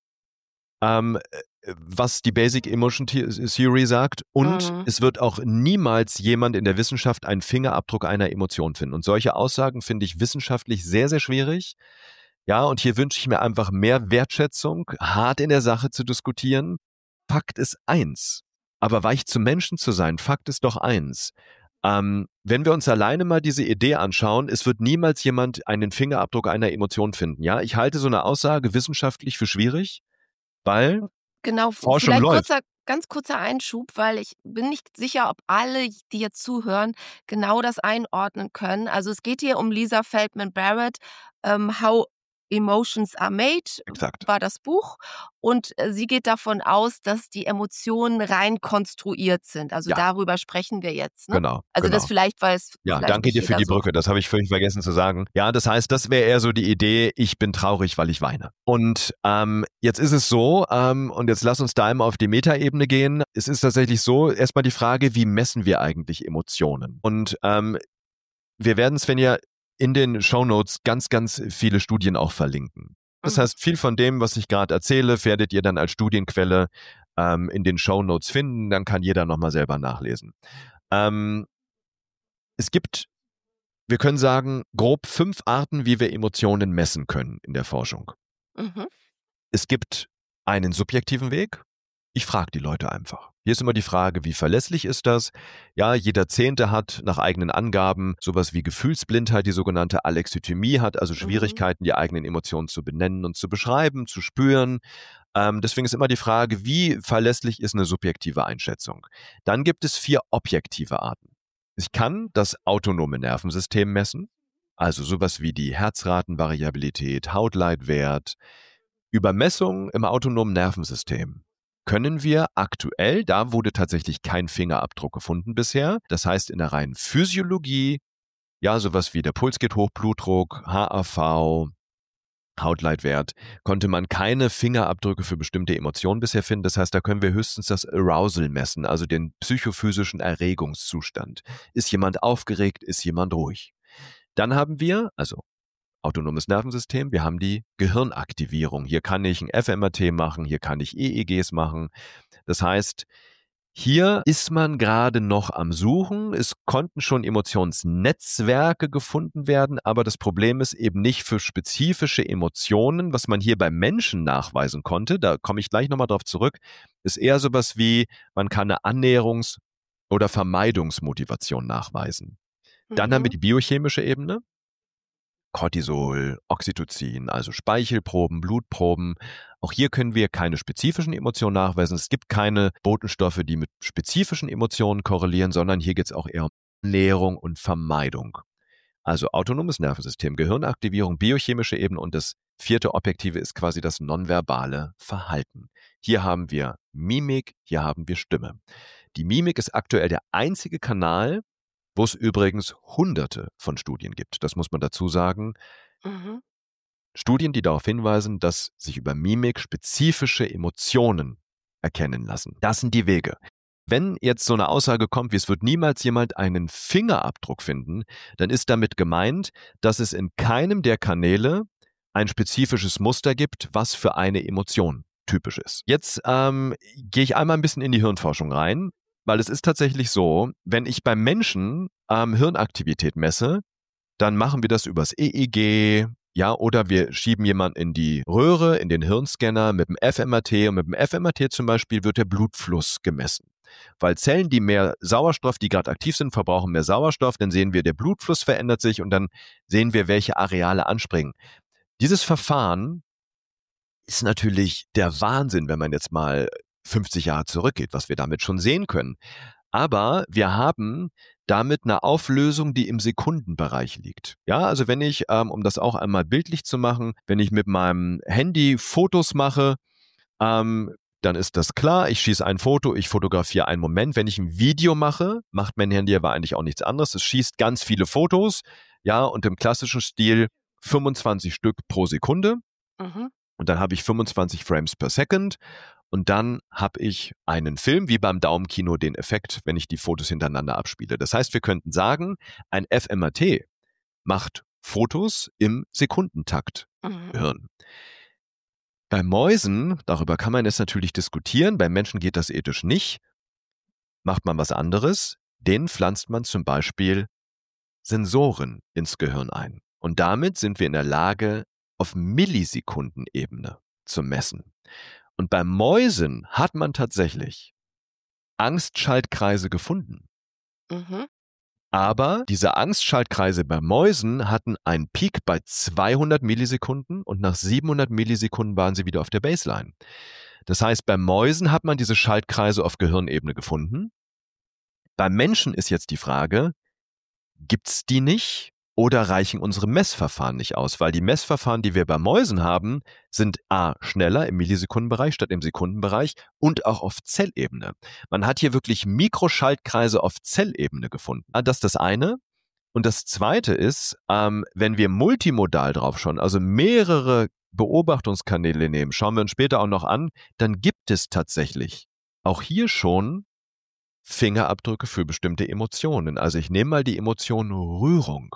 A: ähm, was die Basic Emotion Theory sagt, und
C: Mhm.
A: es wird auch niemals jemand in der Wissenschaft einen Fingerabdruck einer Emotion finden. Und solche Aussagen finde ich wissenschaftlich sehr, sehr schwierig. Ja, und hier wünsche ich mir einfach mehr Wertschätzung, hart in der Sache zu diskutieren. Fakt ist eins, aber weich zum Menschen zu sein, Fakt ist doch eins. Ähm, wenn wir uns alleine mal diese Idee anschauen, es wird niemals jemand einen Fingerabdruck einer Emotion finden. Ja, ich halte so eine Aussage wissenschaftlich für schwierig, weil
C: Genau,
A: Forschung
C: vielleicht
A: läuft.
C: kurzer, ganz kurzer Einschub, weil ich bin nicht sicher, ob alle, die jetzt zuhören, genau das einordnen können. Also es geht hier um Lisa Feldman Barrett, ähm, How Emotions Are Made,
A: Exakt.
C: war das Buch. Und äh, sie geht davon aus, dass die Emotionen rein konstruiert sind. Also
A: Ja.
C: darüber sprechen wir jetzt. Ne?
A: Genau.
C: Also
A: genau.
C: das vielleicht, weil es
A: Ja,
C: vielleicht
A: danke
C: nicht
A: dir für
C: jeder
A: die
C: so-
A: Brücke. Das habe ich völlig vergessen zu sagen. Ja, das heißt, das wäre eher so die Idee, ich bin traurig, weil ich weine. Und ähm, jetzt ist es so, ähm, und jetzt lass uns da einmal auf die Metaebene gehen. Es ist tatsächlich so, erstmal die Frage, wie messen wir eigentlich Emotionen? Und ähm, wir werden, Svenja, in den Shownotes ganz, ganz viele Studien auch verlinken. Das
C: Mhm.
A: heißt, viel von dem, was ich gerade erzähle, werdet ihr dann als Studienquelle ähm, in den Shownotes finden. Dann kann jeder nochmal selber nachlesen. Ähm, es gibt, wir können sagen, grob fünf Arten, wie wir Emotionen messen können in der Forschung.
C: Mhm.
A: Es gibt einen subjektiven Weg. Ich frage die Leute einfach. Hier ist immer die Frage, wie verlässlich ist das? Ja, jeder Zehnte hat nach eigenen Angaben sowas wie Gefühlsblindheit, die sogenannte Alexithymie, hat also Schwierigkeiten, die eigenen Emotionen zu benennen und zu beschreiben, zu spüren. Ähm, deswegen ist immer die Frage, wie verlässlich ist eine subjektive Einschätzung? Dann gibt es vier objektive Arten. Ich kann das autonome Nervensystem messen, also sowas wie die Herzratenvariabilität, Hautleitwert. Über Messungen im autonomen Nervensystem können wir aktuell, da wurde tatsächlich kein Fingerabdruck gefunden bisher, das heißt in der reinen Physiologie, ja, sowas wie der Puls geht hoch, Blutdruck, H A V, Hautleitwert, konnte man keine Fingerabdrücke für bestimmte Emotionen bisher finden. Das heißt, da können wir höchstens das Arousal messen, also den psychophysischen Erregungszustand. Ist jemand aufgeregt, ist jemand ruhig? Dann haben wir, also autonomes Nervensystem, wir haben die Gehirnaktivierung. Hier kann ich ein F M R T machen, hier kann ich E E Gs machen. Das heißt, hier ist man gerade noch am Suchen. Es konnten schon Emotionsnetzwerke gefunden werden, aber das Problem ist eben nicht für spezifische Emotionen, was man hier beim Menschen nachweisen konnte, da komme ich gleich nochmal drauf zurück, ist eher sowas wie, man kann eine Annäherungs- oder Vermeidungsmotivation nachweisen. Dann haben wir
C: Mhm.
A: die biochemische Ebene. Cortisol, Oxytocin, also Speichelproben, Blutproben. Auch hier können wir keine spezifischen Emotionen nachweisen. Es gibt keine Botenstoffe, die mit spezifischen Emotionen korrelieren, sondern hier geht es auch eher um Annäherung und Vermeidung. Also autonomes Nervensystem, Gehirnaktivierung, biochemische Ebene und das vierte Objektive ist quasi das nonverbale Verhalten. Hier haben wir Mimik, hier haben wir Stimme. Die Mimik ist aktuell der einzige Kanal, wo es übrigens hunderte von Studien gibt. Das muss man dazu sagen.
C: Mhm.
A: Studien, die darauf hinweisen, dass sich über Mimik spezifische Emotionen erkennen lassen. Das sind die Wege. Wenn jetzt so eine Aussage kommt, wie es wird niemals jemand einen Fingerabdruck finden, dann ist damit gemeint, dass es in keinem der Kanäle ein spezifisches Muster gibt, was für eine Emotion typisch ist. Jetzt ähm, gehe ich einmal ein bisschen in die Hirnforschung rein. Weil es ist tatsächlich so, wenn ich beim Menschen ähm, Hirnaktivität messe, dann machen wir das übers E E G, ja, oder wir schieben jemanden in die Röhre, in den Hirnscanner mit dem F M R T und mit dem F M R T zum Beispiel wird der Blutfluss gemessen. Weil Zellen, die mehr Sauerstoff, die gerade aktiv sind, verbrauchen mehr Sauerstoff, dann sehen wir, der Blutfluss verändert sich und dann sehen wir, welche Areale anspringen. Dieses Verfahren ist natürlich der Wahnsinn, wenn man jetzt mal fünfzig Jahre zurückgeht, was wir damit schon sehen können. Aber wir haben damit eine Auflösung, die im Sekundenbereich liegt. Ja, also wenn ich, ähm, um das auch einmal bildlich zu machen, wenn ich mit meinem Handy Fotos mache, ähm, dann ist das klar. Ich schieße ein Foto, ich fotografiere einen Moment. Wenn ich ein Video mache, macht mein Handy aber eigentlich auch nichts anderes. Es schießt ganz viele Fotos, ja, und im klassischen Stil fünfundzwanzig Stück pro Sekunde.
C: Mhm.
A: Und dann habe ich fünfundzwanzig Frames per Second. Und dann habe ich einen Film, wie beim Daumenkino, den Effekt, wenn ich die Fotos hintereinander abspiele. Das heißt, wir könnten sagen, ein F M R T macht Fotos im Sekundentakt
C: Mhm.
A: hören. Bei Mäusen, darüber kann man jetzt natürlich diskutieren, bei Menschen geht das ethisch nicht, macht man was anderes, denen pflanzt man zum Beispiel Sensoren ins Gehirn ein. Und damit sind wir in der Lage, auf Millisekundenebene zu messen. Und bei Mäusen hat man tatsächlich Angstschaltkreise gefunden.
C: Mhm.
A: Aber diese Angstschaltkreise bei Mäusen hatten einen Peak bei zweihundert Millisekunden und nach siebenhundert Millisekunden waren sie wieder auf der Baseline. Das heißt, bei Mäusen hat man diese Schaltkreise auf Gehirnebene gefunden. Beim Menschen ist jetzt die Frage, gibt's die nicht oder reichen unsere Messverfahren nicht aus? Weil die Messverfahren, die wir bei Mäusen haben, sind a. schneller im Millisekundenbereich statt im Sekundenbereich und auch auf Zellebene. Man hat hier wirklich Mikroschaltkreise auf Zellebene gefunden. Das ist das eine. Und das zweite ist, ähm, wenn wir multimodal drauf schauen, also mehrere Beobachtungskanäle nehmen, schauen wir uns später auch noch an, dann gibt es tatsächlich auch hier schon Fingerabdrücke für bestimmte Emotionen. Also ich nehme mal die Emotion Rührung.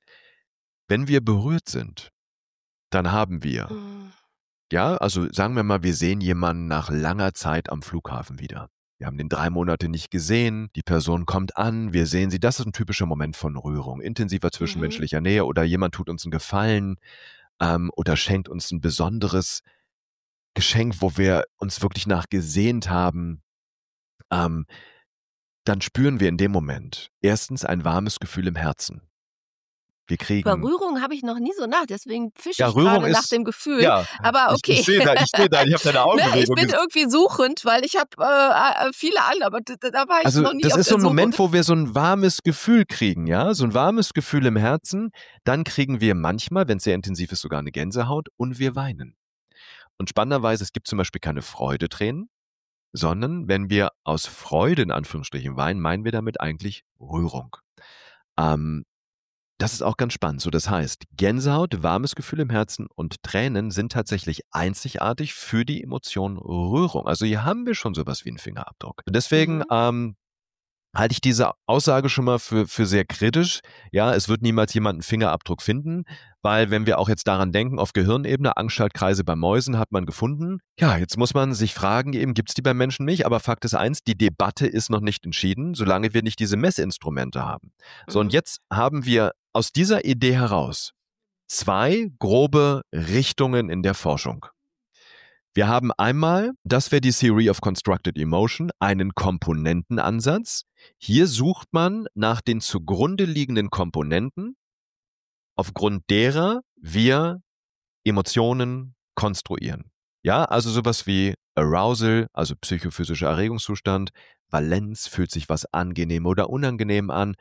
A: Wenn wir berührt sind, dann haben wir,
C: Mhm.
A: ja, also sagen wir mal, wir sehen jemanden nach langer Zeit am Flughafen wieder. Wir haben den drei Monate nicht gesehen, die Person kommt an, wir sehen sie. Das ist ein typischer Moment von Rührung, intensiver zwischenmenschlicher Nähe oder jemand tut uns einen Gefallen ähm, oder schenkt uns ein besonderes Geschenk, wo wir uns wirklich nach gesehnt haben. Ähm, dann spüren wir in dem Moment erstens ein warmes Gefühl im Herzen. Wir
C: Über
A: kriegen,
C: Rührung habe ich noch nie so nach, deswegen fische
A: ja,
C: ich
A: Rührung
C: gerade nach
A: ist,
C: dem Gefühl,
A: ja,
C: aber
A: ich, ich
C: okay.
A: sehe da, ich sehe da, ich habe deine
C: Ne, ich
A: Augenbewegung
C: bin
A: gesehen.
C: irgendwie suchend, weil ich habe äh, äh, viele an, aber d da war ich
A: Also
C: noch nie
A: das
C: auf
A: ist so
C: der
A: ein
C: Suche.
A: Moment, wo wir so ein warmes Gefühl kriegen, ja, so ein warmes Gefühl im Herzen. Dann kriegen wir manchmal, wenn es sehr intensiv ist, sogar eine Gänsehaut und wir weinen. Und spannenderweise, es gibt zum Beispiel keine Freudetränen, sondern wenn wir aus Freude in Anführungsstrichen weinen, meinen wir damit eigentlich Rührung. Ähm, Das ist auch ganz spannend. So, das heißt, Gänsehaut, warmes Gefühl im Herzen und Tränen sind tatsächlich einzigartig für die Emotion Rührung. Also hier haben wir schon sowas wie einen Fingerabdruck. Deswegen
C: Mhm.
A: ähm, halte ich diese Aussage schon mal für, für sehr kritisch. Ja, es wird niemals jemand einen Fingerabdruck finden, weil wenn wir auch jetzt daran denken, auf Gehirnebene, Angstschaltkreise bei Mäusen hat man gefunden. Ja, jetzt muss man sich fragen, eben gibt es die bei Menschen nicht, aber Fakt ist eins, die Debatte ist noch nicht entschieden, solange wir nicht diese Messinstrumente haben. So, und
C: Mhm.
A: jetzt haben wir aus dieser Idee heraus zwei grobe Richtungen in der Forschung. Wir haben einmal, das wäre die Theory of Constructed Emotion, einen Komponentenansatz. Hier sucht man nach den zugrunde liegenden Komponenten, aufgrund derer wir Emotionen konstruieren. Ja, also sowas wie Arousal, also psychophysischer Erregungszustand, Valenz, fühlt sich was angenehm oder unangenehm an,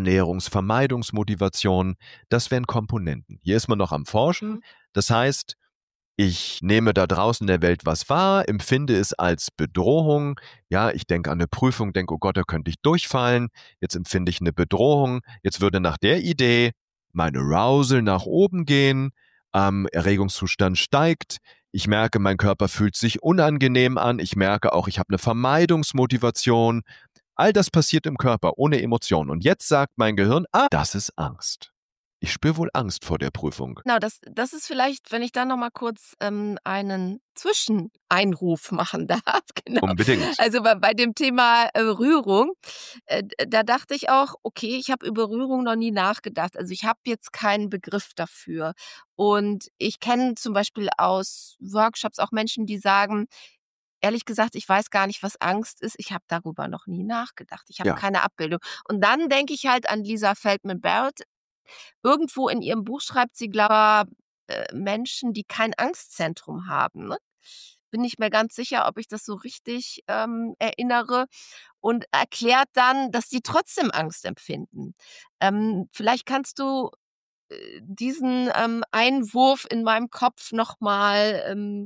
A: Annäherungsvermeidungsmotivation, das wären Komponenten. Hier ist man noch am Forschen,
C: Mhm.
A: das heißt, ich nehme da draußen in der Welt was wahr, empfinde es als Bedrohung. Ja, ich denke an eine Prüfung, denke, oh Gott, da könnte ich durchfallen. Jetzt empfinde ich eine Bedrohung. Jetzt würde nach der Idee meine Arousal nach oben gehen. Ähm, Erregungszustand steigt. Ich merke, mein Körper fühlt sich unangenehm an. Ich merke auch, ich habe eine Vermeidungsmotivation. All das passiert im Körper ohne Emotion. Und jetzt sagt mein Gehirn, ah, das ist Angst. Ich spüre wohl Angst vor der Prüfung.
C: Genau, das das ist vielleicht, wenn ich da noch mal kurz, ähm, einen Zwischeneinruf machen darf, genau.
A: Unbedingt.
C: Also, bei bei dem Thema, äh, Rührung, äh, d da dachte ich auch: „Okay, ich habe über Rührung noch nie nachgedacht.“ Also, ich habe jetzt keinen Begriff dafür. Und ich kenne zum Beispiel aus Workshops auch Menschen, die sagen: „Ehrlich gesagt, ich weiß gar nicht, was Angst ist. Ich habe darüber noch nie nachgedacht. Ich habe
A: Ja.
C: keine Abbildung.“ Und dann denke ich halt an Lisa Feldman Barrett. Irgendwo in ihrem Buch schreibt sie, glaube äh, Menschen, die kein Angstzentrum haben, ne? Bin nicht mehr ganz sicher, ob ich das so richtig, ähm, erinnere und erklärt dann, dass die trotzdem Angst empfinden. Ähm, vielleicht kannst du, äh, diesen, ähm, Einwurf in meinem Kopf noch mal, ähm,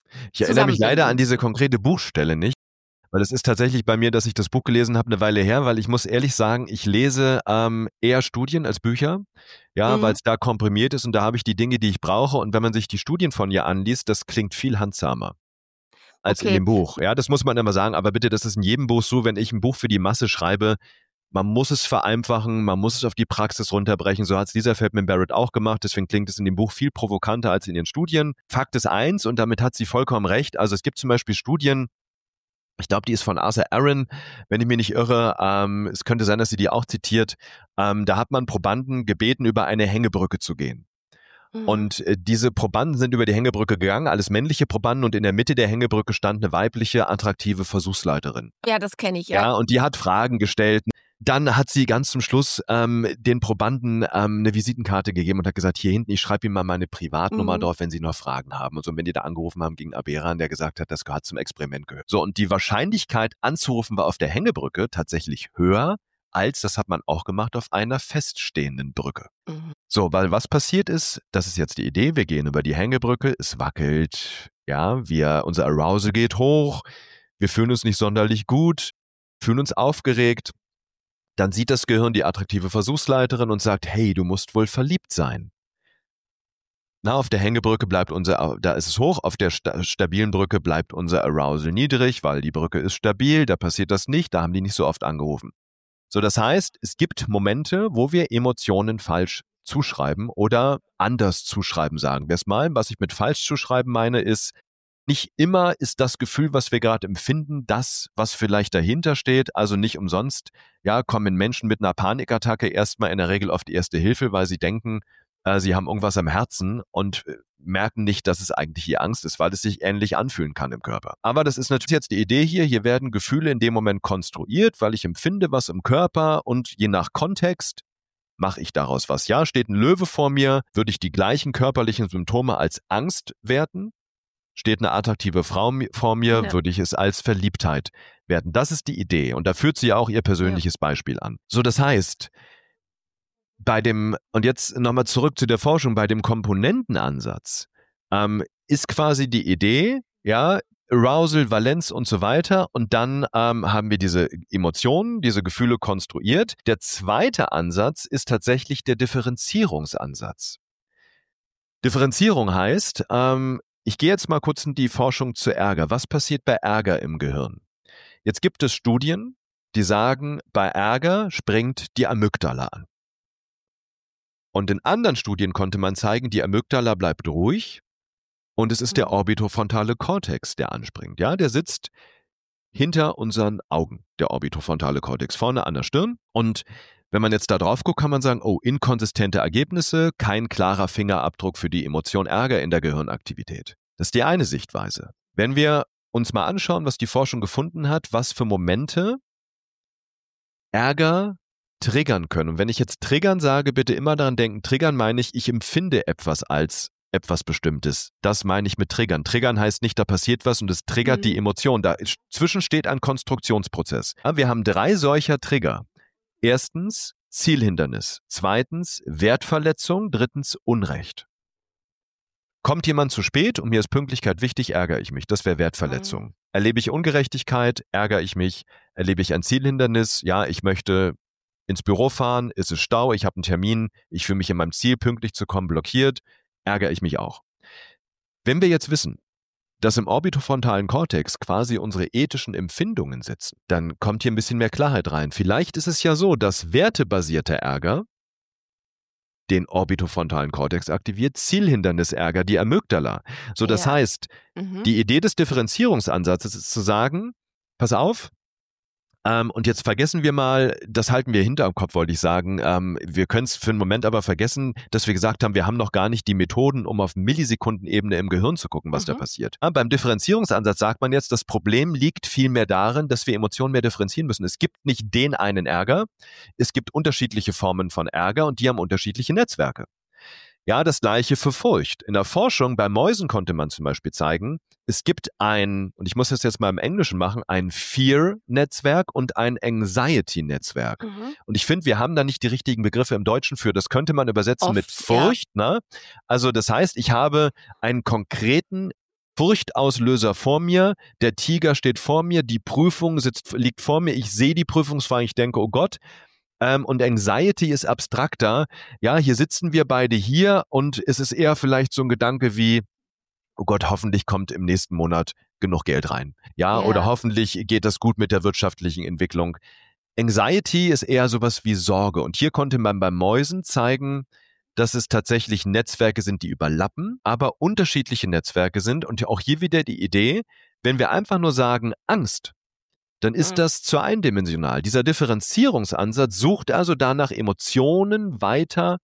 A: Ich erinnere mich leider an diese konkrete Buchstelle nicht, weil es ist tatsächlich bei mir, dass ich das Buch gelesen habe, eine Weile her, weil ich muss ehrlich sagen, ich lese ähm, eher Studien als Bücher, ja, mhm. weil es da komprimiert ist und da habe ich die Dinge, die ich brauche und wenn man sich die Studien von ihr anliest, das klingt viel handsamer als okay. in dem Buch. Ja, das muss man immer sagen, aber bitte, das ist in jedem Buch so, wenn ich ein Buch für die Masse schreibe, man muss es vereinfachen, man muss es auf die Praxis runterbrechen. So hat es Lisa Feldman-Barrett auch gemacht. Deswegen klingt es in dem Buch viel provokanter als in ihren Studien. Fakt ist eins, und damit hat sie vollkommen recht. Also es gibt zum Beispiel Studien, ich glaube, die ist von Arthur Aaron, wenn ich mich nicht irre. Ähm, es könnte sein, dass sie die auch zitiert. Ähm, da hat man Probanden gebeten, über eine Hängebrücke zu gehen. Mhm. Und äh, diese Probanden sind über die Hängebrücke gegangen, alles männliche Probanden, und in der Mitte der Hängebrücke stand eine weibliche, attraktive Versuchsleiterin.
C: Ja, das kenne ich, ja.
A: Ja, und die hat Fragen gestellt. Dann hat sie ganz zum Schluss ähm, den Probanden ähm, eine Visitenkarte gegeben und hat gesagt, hier hinten, ich schreibe Ihnen mal meine Privatnummer mhm. drauf, wenn Sie noch Fragen haben. Und so, und wenn die da angerufen haben, ging Aberan, der gesagt hat, das gehört zum Experiment gehört. So, und die Wahrscheinlichkeit anzurufen war auf der Hängebrücke tatsächlich höher, als, das hat man auch gemacht, auf einer feststehenden Brücke. Mhm. So, weil was passiert ist, das ist jetzt die Idee, wir gehen über die Hängebrücke, es wackelt, ja, wir, unser Arousal geht hoch, wir fühlen uns nicht sonderlich gut, fühlen uns aufgeregt. Dann sieht das Gehirn die attraktive Versuchsleiterin und sagt, hey, du musst wohl verliebt sein. Na, auf der Hängebrücke bleibt unser, da ist es hoch, auf der sta- stabilen Brücke bleibt unser Arousal niedrig, weil die Brücke ist stabil, da passiert das nicht, da haben die nicht so oft angerufen. So, das heißt, es gibt Momente, wo wir Emotionen falsch zuschreiben oder anders zuschreiben, sagen wir es mal. Was ich mit falsch zuschreiben meine, ist, nicht immer ist das Gefühl, was wir gerade empfinden, das, was vielleicht dahinter steht. Also nicht umsonst, ja, kommen Menschen mit einer Panikattacke erstmal in der Regel auf die erste Hilfe, weil sie denken, äh, sie haben irgendwas am Herzen und äh, merken nicht, dass es eigentlich die Angst ist, weil es sich ähnlich anfühlen kann im Körper. Aber das ist natürlich jetzt die Idee hier. Hier werden Gefühle in dem Moment konstruiert, weil ich empfinde was im Körper und je nach Kontext mache ich daraus was. Ja, steht ein Löwe vor mir, würde ich die gleichen körperlichen Symptome als Angst werten. Steht eine attraktive Frau vor mir, ja. würde ich es als Verliebtheit werten. Das ist die Idee. Und da führt sie auch ihr persönliches ja. Beispiel an. So, das heißt, bei dem, und jetzt nochmal zurück zu der Forschung, bei dem Komponentenansatz ähm, ist quasi die Idee, ja, Arousal, Valenz und so weiter. Und dann ähm, haben wir diese Emotionen, diese Gefühle konstruiert. Der zweite Ansatz ist tatsächlich der Differenzierungsansatz. Differenzierung heißt, ähm, ich gehe jetzt mal kurz in die Forschung zu Ärger. Was passiert bei Ärger im Gehirn? Jetzt gibt es Studien, die sagen, bei Ärger springt die Amygdala an. Und in anderen Studien konnte man zeigen, die Amygdala bleibt ruhig und es ist der orbitofrontale Kortex, der anspringt. Ja, der sitzt hinter unseren Augen, der orbitofrontale Kortex, vorne an der Stirn. Und wenn man jetzt da drauf guckt, kann man sagen, oh, inkonsistente Ergebnisse, kein klarer Fingerabdruck für die Emotion Ärger in der Gehirnaktivität. Das ist die eine Sichtweise. Wenn wir uns mal anschauen, was die Forschung gefunden hat, was für Momente Ärger triggern können. Und wenn ich jetzt triggern sage, bitte immer daran denken, triggern meine ich, ich empfinde etwas als etwas Bestimmtes. Das meine ich mit triggern. Triggern heißt nicht, da passiert was und es triggert mhm. die Emotion. Dazwischen steht ein Konstruktionsprozess. Wir haben drei solcher Trigger. Erstens Zielhindernis, zweitens Wertverletzung, drittens Unrecht. Kommt jemand zu spät und mir ist Pünktlichkeit wichtig, ärgere ich mich. Das wäre Wertverletzung. Mhm. Erlebe ich Ungerechtigkeit, ärgere ich mich. Erlebe ich ein Zielhindernis, ja, ich möchte ins Büro fahren, ist es Stau, ich habe einen Termin, ich fühle mich in meinem Ziel, pünktlich zu kommen, blockiert, ärgere ich mich auch. Wenn wir jetzt wissen, dass im orbitofrontalen Kortex quasi unsere ethischen Empfindungen sitzen, dann kommt hier ein bisschen mehr Klarheit rein. Vielleicht ist es ja so, dass wertebasierter Ärger den orbitofrontalen Kortex aktiviert, Zielhindernisärger, die Amygdala. So, das ja. heißt, mhm. die Idee des Differenzierungsansatzes ist zu sagen, pass auf, ähm, und jetzt vergessen wir mal, das halten wir hinter dem Kopf, wollte ich sagen, ähm, wir können es für einen Moment aber vergessen, dass wir gesagt haben, wir haben noch gar nicht die Methoden, um auf Millisekundenebene im Gehirn zu gucken, was mhm. da passiert. Ja, beim Differenzierungsansatz sagt man jetzt, das Problem liegt vielmehr darin, dass wir Emotionen mehr differenzieren müssen. Es gibt nicht den einen Ärger, es gibt unterschiedliche Formen von Ärger und die haben unterschiedliche Netzwerke. Ja, das Gleiche für Furcht. In der Forschung bei Mäusen konnte man zum Beispiel zeigen, es gibt ein, und ich muss das jetzt mal im Englischen machen, ein Fear-Netzwerk und ein Anxiety-Netzwerk. Mhm. Und ich finde, wir haben da nicht die richtigen Begriffe im Deutschen für. Das könnte man übersetzen Oft, mit Furcht. Ja. Ne? Also das heißt, ich habe einen konkreten Furchtauslöser vor mir, der Tiger steht vor mir, die Prüfung sitzt, liegt vor mir, ich sehe die Prüfungsfrage, ich denke, oh Gott. Ähm, und Anxiety ist abstrakter. Ja, hier sitzen wir beide hier und es ist eher vielleicht so ein Gedanke wie, oh Gott, hoffentlich kommt im nächsten Monat genug Geld rein. Ja,
B: Ja.
A: oder hoffentlich geht das gut mit der wirtschaftlichen Entwicklung. Anxiety ist eher sowas wie Sorge. Und hier konnte man bei Mäusen zeigen, dass es tatsächlich Netzwerke sind, die überlappen, aber unterschiedliche Netzwerke sind. Und auch hier wieder die Idee, wenn wir einfach nur sagen Angst, dann ist
B: Mhm.
A: das zu eindimensional. Dieser Differenzierungsansatz sucht also danach, Emotionen weiter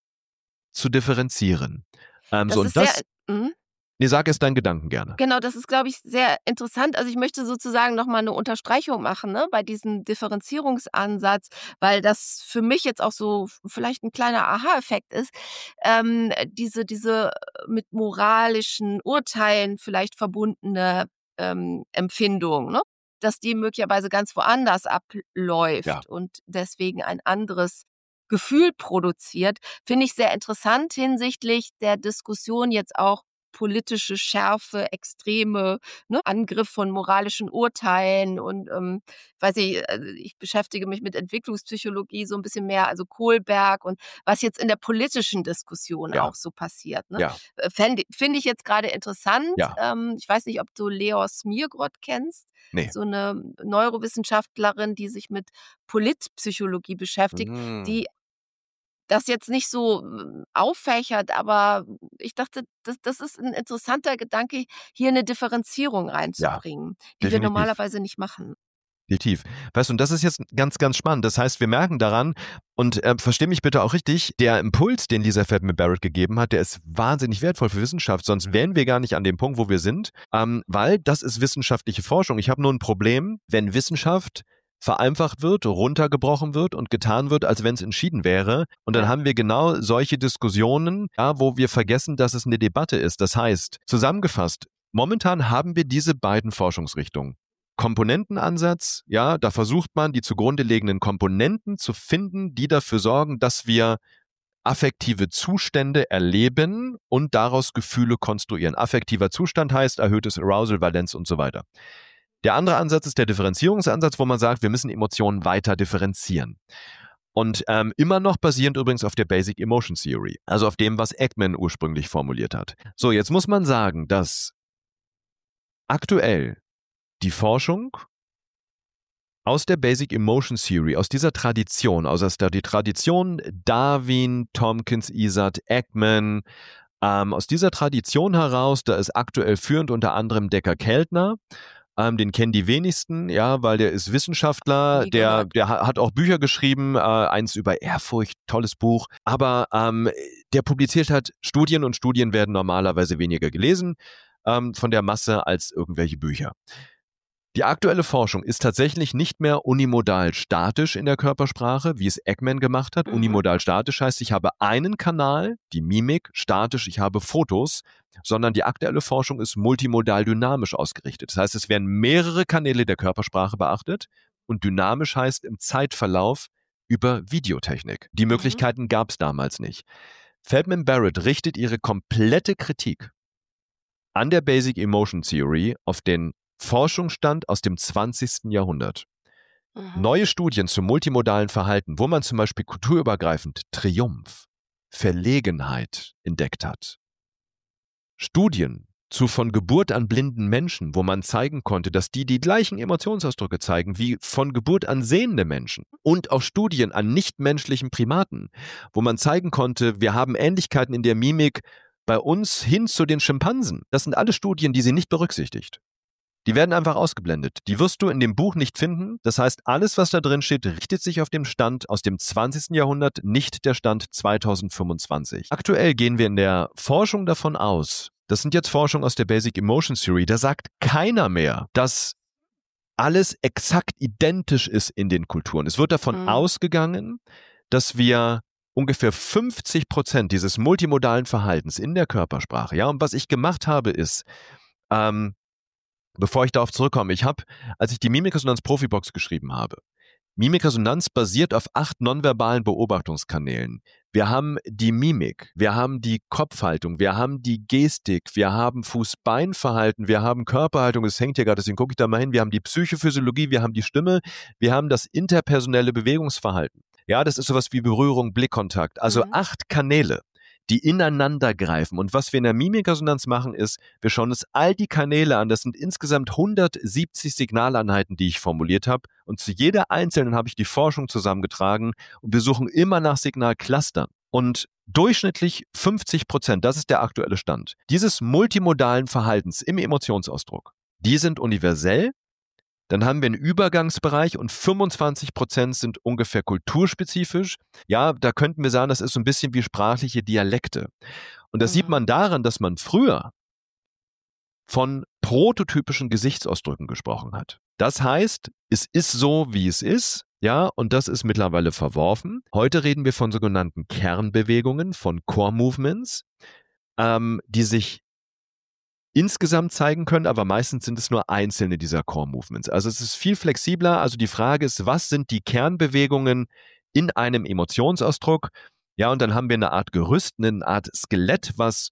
A: zu differenzieren. Ähm,
C: Das
A: so, und
C: ist sehr,
A: das,
C: mhm.
A: nee, sag erst deinen Gedanken gerne.
C: Genau, das ist, glaube ich, sehr interessant. Also ich möchte sozusagen nochmal eine Unterstreichung machen, ne, bei diesem Differenzierungsansatz, weil das für mich jetzt auch so f- vielleicht ein kleiner Aha-Effekt ist. Ähm, diese, diese mit moralischen Urteilen vielleicht verbundene ähm, Empfindung, ne? Dass die möglicherweise ganz woanders abläuft
A: Ja.
C: und deswegen ein anderes Gefühl produziert, finde ich sehr interessant hinsichtlich der Diskussion jetzt auch politische Schärfe, Extreme, ne, Angriff von moralischen Urteilen und, ähm, weiß ich, also ich beschäftige mich mit Entwicklungspsychologie so ein bisschen mehr, also Kohlberg und was jetzt in der politischen Diskussion
A: Ja.
C: auch so passiert, ne?
A: Ja,
C: Äh, fände finde ich jetzt gerade interessant.
A: Ja.
C: Ähm, ich weiß nicht, ob du Leo Smirgrod kennst,
A: nee.
C: so eine Neurowissenschaftlerin, die sich mit Politpsychologie beschäftigt,
A: Mhm.
C: die das jetzt nicht so mm, auffächert, aber ich dachte, das, das ist ein interessanter Gedanke, hier eine Differenzierung reinzubringen, die wir
A: definitiv.
C: normalerweise nicht machen.
A: Definitiv. Weißt du, und das ist jetzt ganz, ganz spannend. Das heißt, wir merken daran, und äh, versteh mich bitte auch richtig, der Impuls, den Lisa Feldman Barrett gegeben hat, der ist wahnsinnig wertvoll für Wissenschaft, sonst wären wir gar nicht an dem Punkt, wo wir sind, ähm, weil das ist wissenschaftliche Forschung. Ich habe nur ein Problem, wenn Wissenschaft vereinfacht wird, runtergebrochen wird und getan wird, als wenn es entschieden wäre. Und dann
C: Ja.
A: haben wir genau solche Diskussionen, ja, wo wir vergessen, dass es eine Debatte ist. Das heißt, zusammengefasst, momentan haben wir diese beiden Forschungsrichtungen. Komponentenansatz, ja, da versucht man, die zugrunde liegenden Komponenten zu finden, die dafür sorgen, dass wir affektive Zustände erleben und daraus Gefühle konstruieren. Affektiver Zustand heißt erhöhtes Arousal, Valenz und so weiter. Der andere Ansatz ist der Differenzierungsansatz, wo man sagt, wir müssen Emotionen weiter differenzieren. Und ähm, immer noch basierend übrigens auf der Basic Emotion Theory, also auf dem, was Ekman ursprünglich formuliert hat. So, jetzt muss man sagen, dass aktuell die Forschung aus der Basic Emotion Theory, aus dieser Tradition, aus der die Tradition Darwin, Tompkins, Isard, Ekman, ähm, aus dieser Tradition heraus, da ist aktuell führend unter anderem Decker Keltner, ähm, den kennen die wenigsten, ja, weil der ist Wissenschaftler,
C: Nie
A: der,
C: gehört.
A: der hat auch Bücher geschrieben, äh, eins über Ehrfurcht, tolles Buch, aber ähm, der publiziert halt Studien und Studien werden normalerweise weniger gelesen ähm, von der Masse als irgendwelche Bücher. Die aktuelle Forschung ist tatsächlich nicht mehr unimodal statisch in der Körpersprache, wie es Ekman gemacht hat.
C: Mhm.
A: Unimodal statisch heißt, ich habe einen Kanal, die Mimik, statisch, ich habe Fotos, sondern die aktuelle Forschung ist multimodal dynamisch ausgerichtet. Das heißt, es werden mehrere Kanäle der Körpersprache beachtet und dynamisch heißt im Zeitverlauf über Videotechnik. Die Möglichkeiten gab es damals nicht. Feldman Barrett richtet ihre komplette Kritik an der Basic Emotion Theory auf den Forschungsstand aus dem zwanzigsten Jahrhundert.
C: Mhm.
A: Neue Studien zum multimodalen Verhalten, wo man zum Beispiel kulturübergreifend Triumph, Verlegenheit entdeckt hat. Studien zu von Geburt an blinden Menschen, wo man zeigen konnte, dass die die gleichen Emotionsausdrücke zeigen wie von Geburt an sehende Menschen. Und auch Studien an nichtmenschlichen Primaten, wo man zeigen konnte, wir haben Ähnlichkeiten in der Mimik bei uns hin zu den Schimpansen. Das sind alle Studien, die sie nicht berücksichtigt. Die werden einfach ausgeblendet. Die wirst du in dem Buch nicht finden. Das heißt, alles, was da drin steht, richtet sich auf den Stand aus dem zwanzigsten Jahrhundert, nicht der Stand zweitausendfünfundzwanzig. Aktuell gehen wir in der Forschung davon aus, das sind jetzt Forschungen aus der Basic Emotion Theory, da sagt keiner mehr, dass alles exakt identisch ist in den Kulturen. Es wird davon
C: Mhm.
A: ausgegangen, dass wir ungefähr fünfzig Prozent dieses multimodalen Verhaltens in der Körpersprache, ja, und was ich gemacht habe ist, ähm, bevor ich darauf zurückkomme, ich habe, als ich die Mimikresonanz Profibox geschrieben habe, Mimikresonanz basiert auf acht nonverbalen Beobachtungskanälen. Wir haben die Mimik, wir haben die Kopfhaltung, wir haben die Gestik, wir haben Fuß-Bein-Verhalten, wir haben Körperhaltung, es hängt hier gerade, deswegen gucke ich da mal hin, wir haben die Psychophysiologie, wir haben die Stimme, wir haben das interpersonelle Bewegungsverhalten. Ja, das ist sowas wie Berührung, Blickkontakt. Also
C: Mhm.
A: acht Kanäle, die ineinander greifen. Und was wir in der Mimikresonanz machen, ist, wir schauen uns all die Kanäle an. Das sind insgesamt hundertsiebzig Signaleinheiten, die ich formuliert habe. Und zu jeder einzelnen habe ich die Forschung zusammengetragen. Und wir suchen immer nach Signalclustern. Und durchschnittlich fünfzig Prozent, das ist der aktuelle Stand, dieses multimodalen Verhaltens im Emotionsausdruck, die sind universell. Dann haben wir einen Übergangsbereich und fünfundzwanzig Prozent sind ungefähr kulturspezifisch. Ja, da könnten wir sagen, das ist so ein bisschen wie sprachliche Dialekte. Und das
C: Mhm.
A: sieht man daran, dass man früher von prototypischen Gesichtsausdrücken gesprochen hat. Das heißt, es ist so, wie es ist, ja, und das ist mittlerweile verworfen. Heute reden wir von sogenannten Kernbewegungen, von Core Movements, ähm, die sich insgesamt zeigen können, aber meistens sind es nur einzelne dieser Core-Movements. Also es ist viel flexibler. Also die Frage ist, was sind die Kernbewegungen in einem Emotionsausdruck? Ja, und dann haben wir eine Art Gerüst, eine Art Skelett, was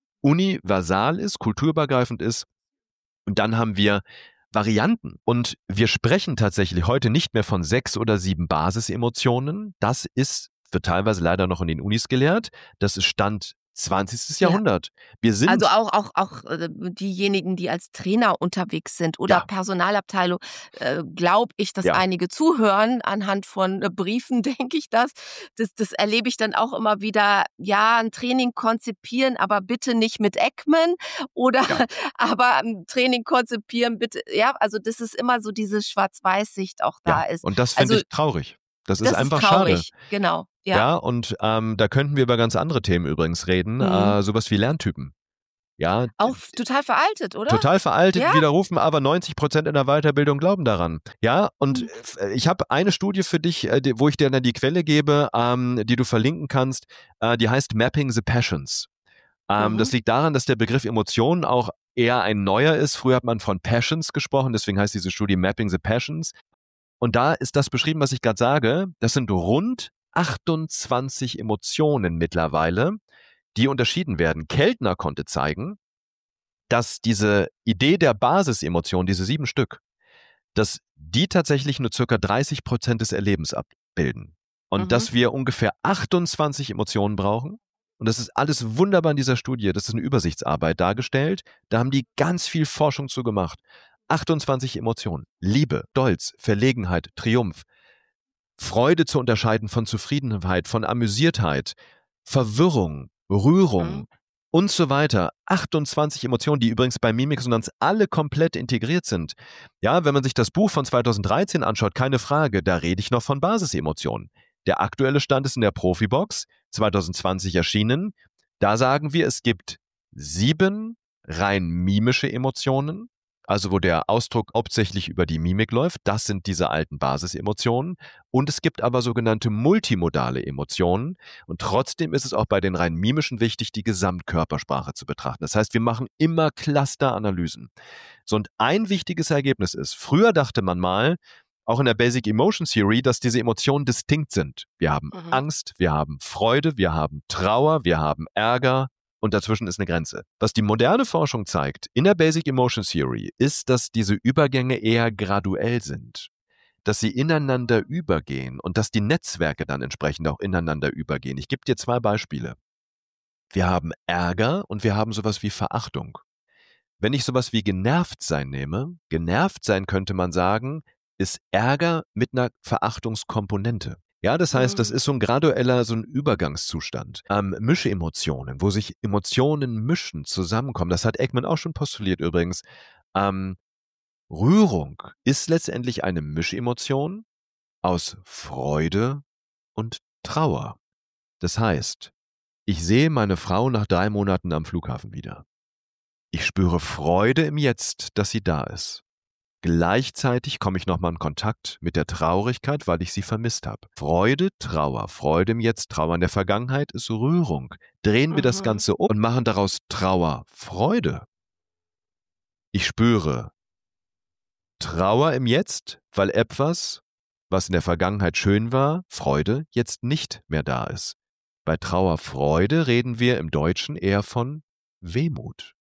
A: universal ist, kulturübergreifend ist. Und dann haben wir Varianten. Und wir sprechen tatsächlich heute nicht mehr von sechs oder sieben Basisemotionen. Das ist, wird teilweise leider noch in den Unis gelehrt. Das ist Stand zwanzigstes
C: Ja.
A: Jahrhundert. Wir sind
C: Also auch, auch, auch äh, diejenigen, die als Trainer unterwegs sind oder
A: Ja.
C: Personalabteilung, äh, glaube ich, dass
A: Ja.
C: einige zuhören. Anhand von äh, Briefen denke ich das. das. Das erlebe ich dann auch immer wieder. Ja, ein Training konzipieren, aber bitte nicht mit Ekman oder
A: Ja.
C: aber ein Training konzipieren, bitte. Ja, also das ist immer so diese Schwarz-Weiß-Sicht auch da
A: ja.
C: ist.
A: Und das finde
C: Also
A: ich traurig. Das ist
C: das ist
A: einfach schade.
C: traurig, genau.
A: Ja,
C: Ja.
A: und ähm, da könnten wir über ganz andere Themen übrigens reden.
C: Mhm.
A: Äh, sowas wie Lerntypen. Ja,
C: Auch total veraltet, oder?
A: total veraltet,
C: Ja.
A: widerrufen, aber neunzig Prozent in der Weiterbildung glauben daran. Ja, und
C: Mhm.
A: äh, ich habe eine Studie für dich, äh, die, wo ich dir dann die Quelle gebe, ähm, die du verlinken kannst, äh, die heißt Mapping the Passions. Ähm,
C: Mhm.
A: Das liegt daran, dass der Begriff Emotionen auch eher ein neuer ist. Früher hat man von Passions gesprochen, deswegen heißt diese Studie Mapping the Passions. Und da ist das beschrieben, was ich gerade sage. Das sind rund achtundzwanzig Emotionen mittlerweile, die unterschieden werden. Keltner konnte zeigen, dass diese Idee der Basisemotion, diese sieben Stück, dass die tatsächlich nur circa dreißig Prozent des Erlebens abbilden. Und
C: Mhm.
A: dass wir ungefähr achtundzwanzig Emotionen brauchen. Und das ist alles wunderbar in dieser Studie. Das ist eine Übersichtsarbeit dargestellt. Da haben die ganz viel Forschung zu gemacht. achtundzwanzig Emotionen. Liebe, Stolz, Verlegenheit, Triumph. Freude zu unterscheiden von Zufriedenheit, von Amüsiertheit, Verwirrung, Rührung
C: Mhm.
A: und so weiter. achtundzwanzig Emotionen, die übrigens bei Mimikresonanz alle komplett integriert sind. Ja, wenn man sich das Buch von zweitausenddreizehn anschaut, keine Frage, da rede ich noch von Basisemotionen. Der aktuelle Stand ist in der Profibox, zweitausendzwanzig erschienen. Da sagen wir, es gibt sieben rein mimische Emotionen, also wo der Ausdruck hauptsächlich über die Mimik läuft. Das sind diese alten Basisemotionen. Und es gibt aber sogenannte multimodale Emotionen. Und trotzdem ist es auch bei den rein mimischen wichtig, die Gesamtkörpersprache zu betrachten. Das heißt, wir machen immer Clusteranalysen. So, und ein wichtiges Ergebnis ist, früher dachte man mal, auch in der Basic Emotion Theory, dass diese Emotionen distinkt sind. Wir haben
C: Mhm.
A: Angst, wir haben Freude, wir haben Trauer, wir haben Ärger. Und dazwischen ist eine Grenze. Was die moderne Forschung zeigt in der Basic Emotion Theory, ist, dass diese Übergänge eher graduell sind, dass sie ineinander übergehen und dass die Netzwerke dann entsprechend auch ineinander übergehen. Ich gebe dir zwei Beispiele. Wir haben Ärger und wir haben sowas wie Verachtung. Wenn ich sowas wie genervt sein nehme, genervt sein könnte man sagen, ist Ärger mit einer Verachtungskomponente. Ja, das heißt, das
C: Mhm.
A: ist so ein gradueller, so ein Übergangszustand. Ähm, Mischemotionen, wo sich Emotionen mischen, zusammenkommen. Das hat Ekman auch schon postuliert übrigens. Ähm, Rührung ist letztendlich eine Mischemotion aus Freude und Trauer. Das heißt, ich sehe meine Frau nach drei Monaten am Flughafen wieder. Ich spüre Freude im Jetzt, dass sie da ist. Gleichzeitig komme ich nochmal in Kontakt mit der Traurigkeit, weil ich sie vermisst habe. Freude, Trauer, Freude im Jetzt, Trauer in der Vergangenheit ist Rührung. Drehen wir das
C: Mhm.
A: Ganze um und machen daraus Trauer, Freude. Ich spüre Trauer im Jetzt, weil etwas, was in der Vergangenheit schön war, Freude, jetzt nicht mehr da ist. Bei Trauer-Freude reden wir im Deutschen eher von Wehmut.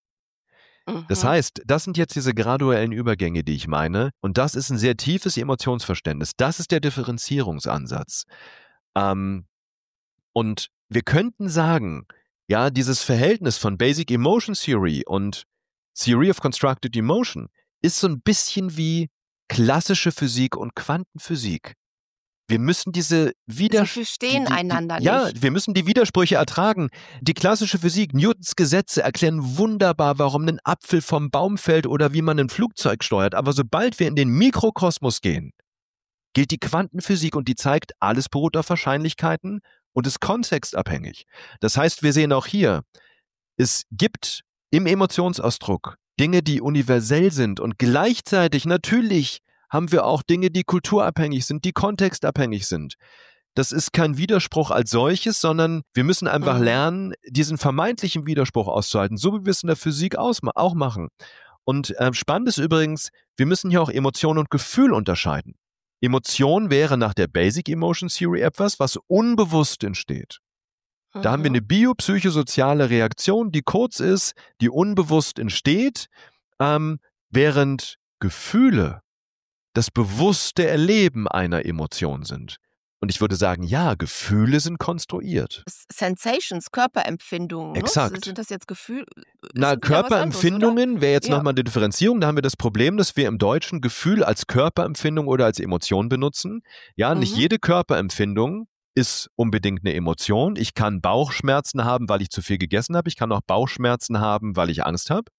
A: Das
C: Mhm.
A: heißt, das sind jetzt diese graduellen Übergänge, die ich meine. Und das ist ein sehr tiefes Emotionsverständnis. Das ist der Differenzierungsansatz. Ähm, und wir könnten sagen, ja, dieses Verhältnis von Basic Emotion Theory und Theory of Constructed Emotion ist so ein bisschen wie klassische Physik und Quantenphysik. Wir müssen diese
C: Sie
A: Widersprüche,
C: verstehen
A: die, die,
C: einander
A: die, ja,
C: nicht.
A: wir müssen die Widersprüche ertragen. Die klassische Physik, Newtons Gesetze erklären wunderbar, warum ein Apfel vom Baum fällt oder wie man ein Flugzeug steuert. Aber sobald wir in den Mikrokosmos gehen, gilt die Quantenphysik und die zeigt, alles beruht auf Wahrscheinlichkeiten und ist kontextabhängig. Das heißt, wir sehen auch hier, es gibt im Emotionsausdruck Dinge, die universell sind und gleichzeitig natürlich haben wir auch Dinge, die kulturabhängig sind, die kontextabhängig sind. Das ist kein Widerspruch als solches, sondern wir müssen einfach
C: Mhm.
A: lernen, diesen vermeintlichen Widerspruch auszuhalten, so wie wir es in der Physik ausma- auch machen. Und äh, spannend ist übrigens, wir müssen hier auch Emotion und Gefühl unterscheiden. Emotion wäre nach der Basic Emotion Theory etwas, was unbewusst entsteht. Da haben wir
C: Mhm.
A: eine biopsychosoziale Reaktion, die kurz ist, die unbewusst entsteht, ähm, während Gefühle das bewusste Erleben einer Emotion sind. Und ich würde sagen, ja, Gefühle sind konstruiert.
C: S- Sensations, Körperempfindungen, ne?
A: Exakt.
C: Sind das jetzt Gefühl?
A: Na,
C: Ist wieder was anderes, oder?
A: Körperempfindungen wäre jetzt
C: Ja.
A: nochmal eine Differenzierung. Da haben wir das Problem, dass wir im Deutschen Gefühl als Körperempfindung oder als Emotion benutzen. Ja, nicht
C: Mhm.
A: jede Körperempfindung ist unbedingt eine Emotion. Ich kann Bauchschmerzen haben, weil ich zu viel gegessen habe. Ich kann auch Bauchschmerzen haben, weil ich Angst habe.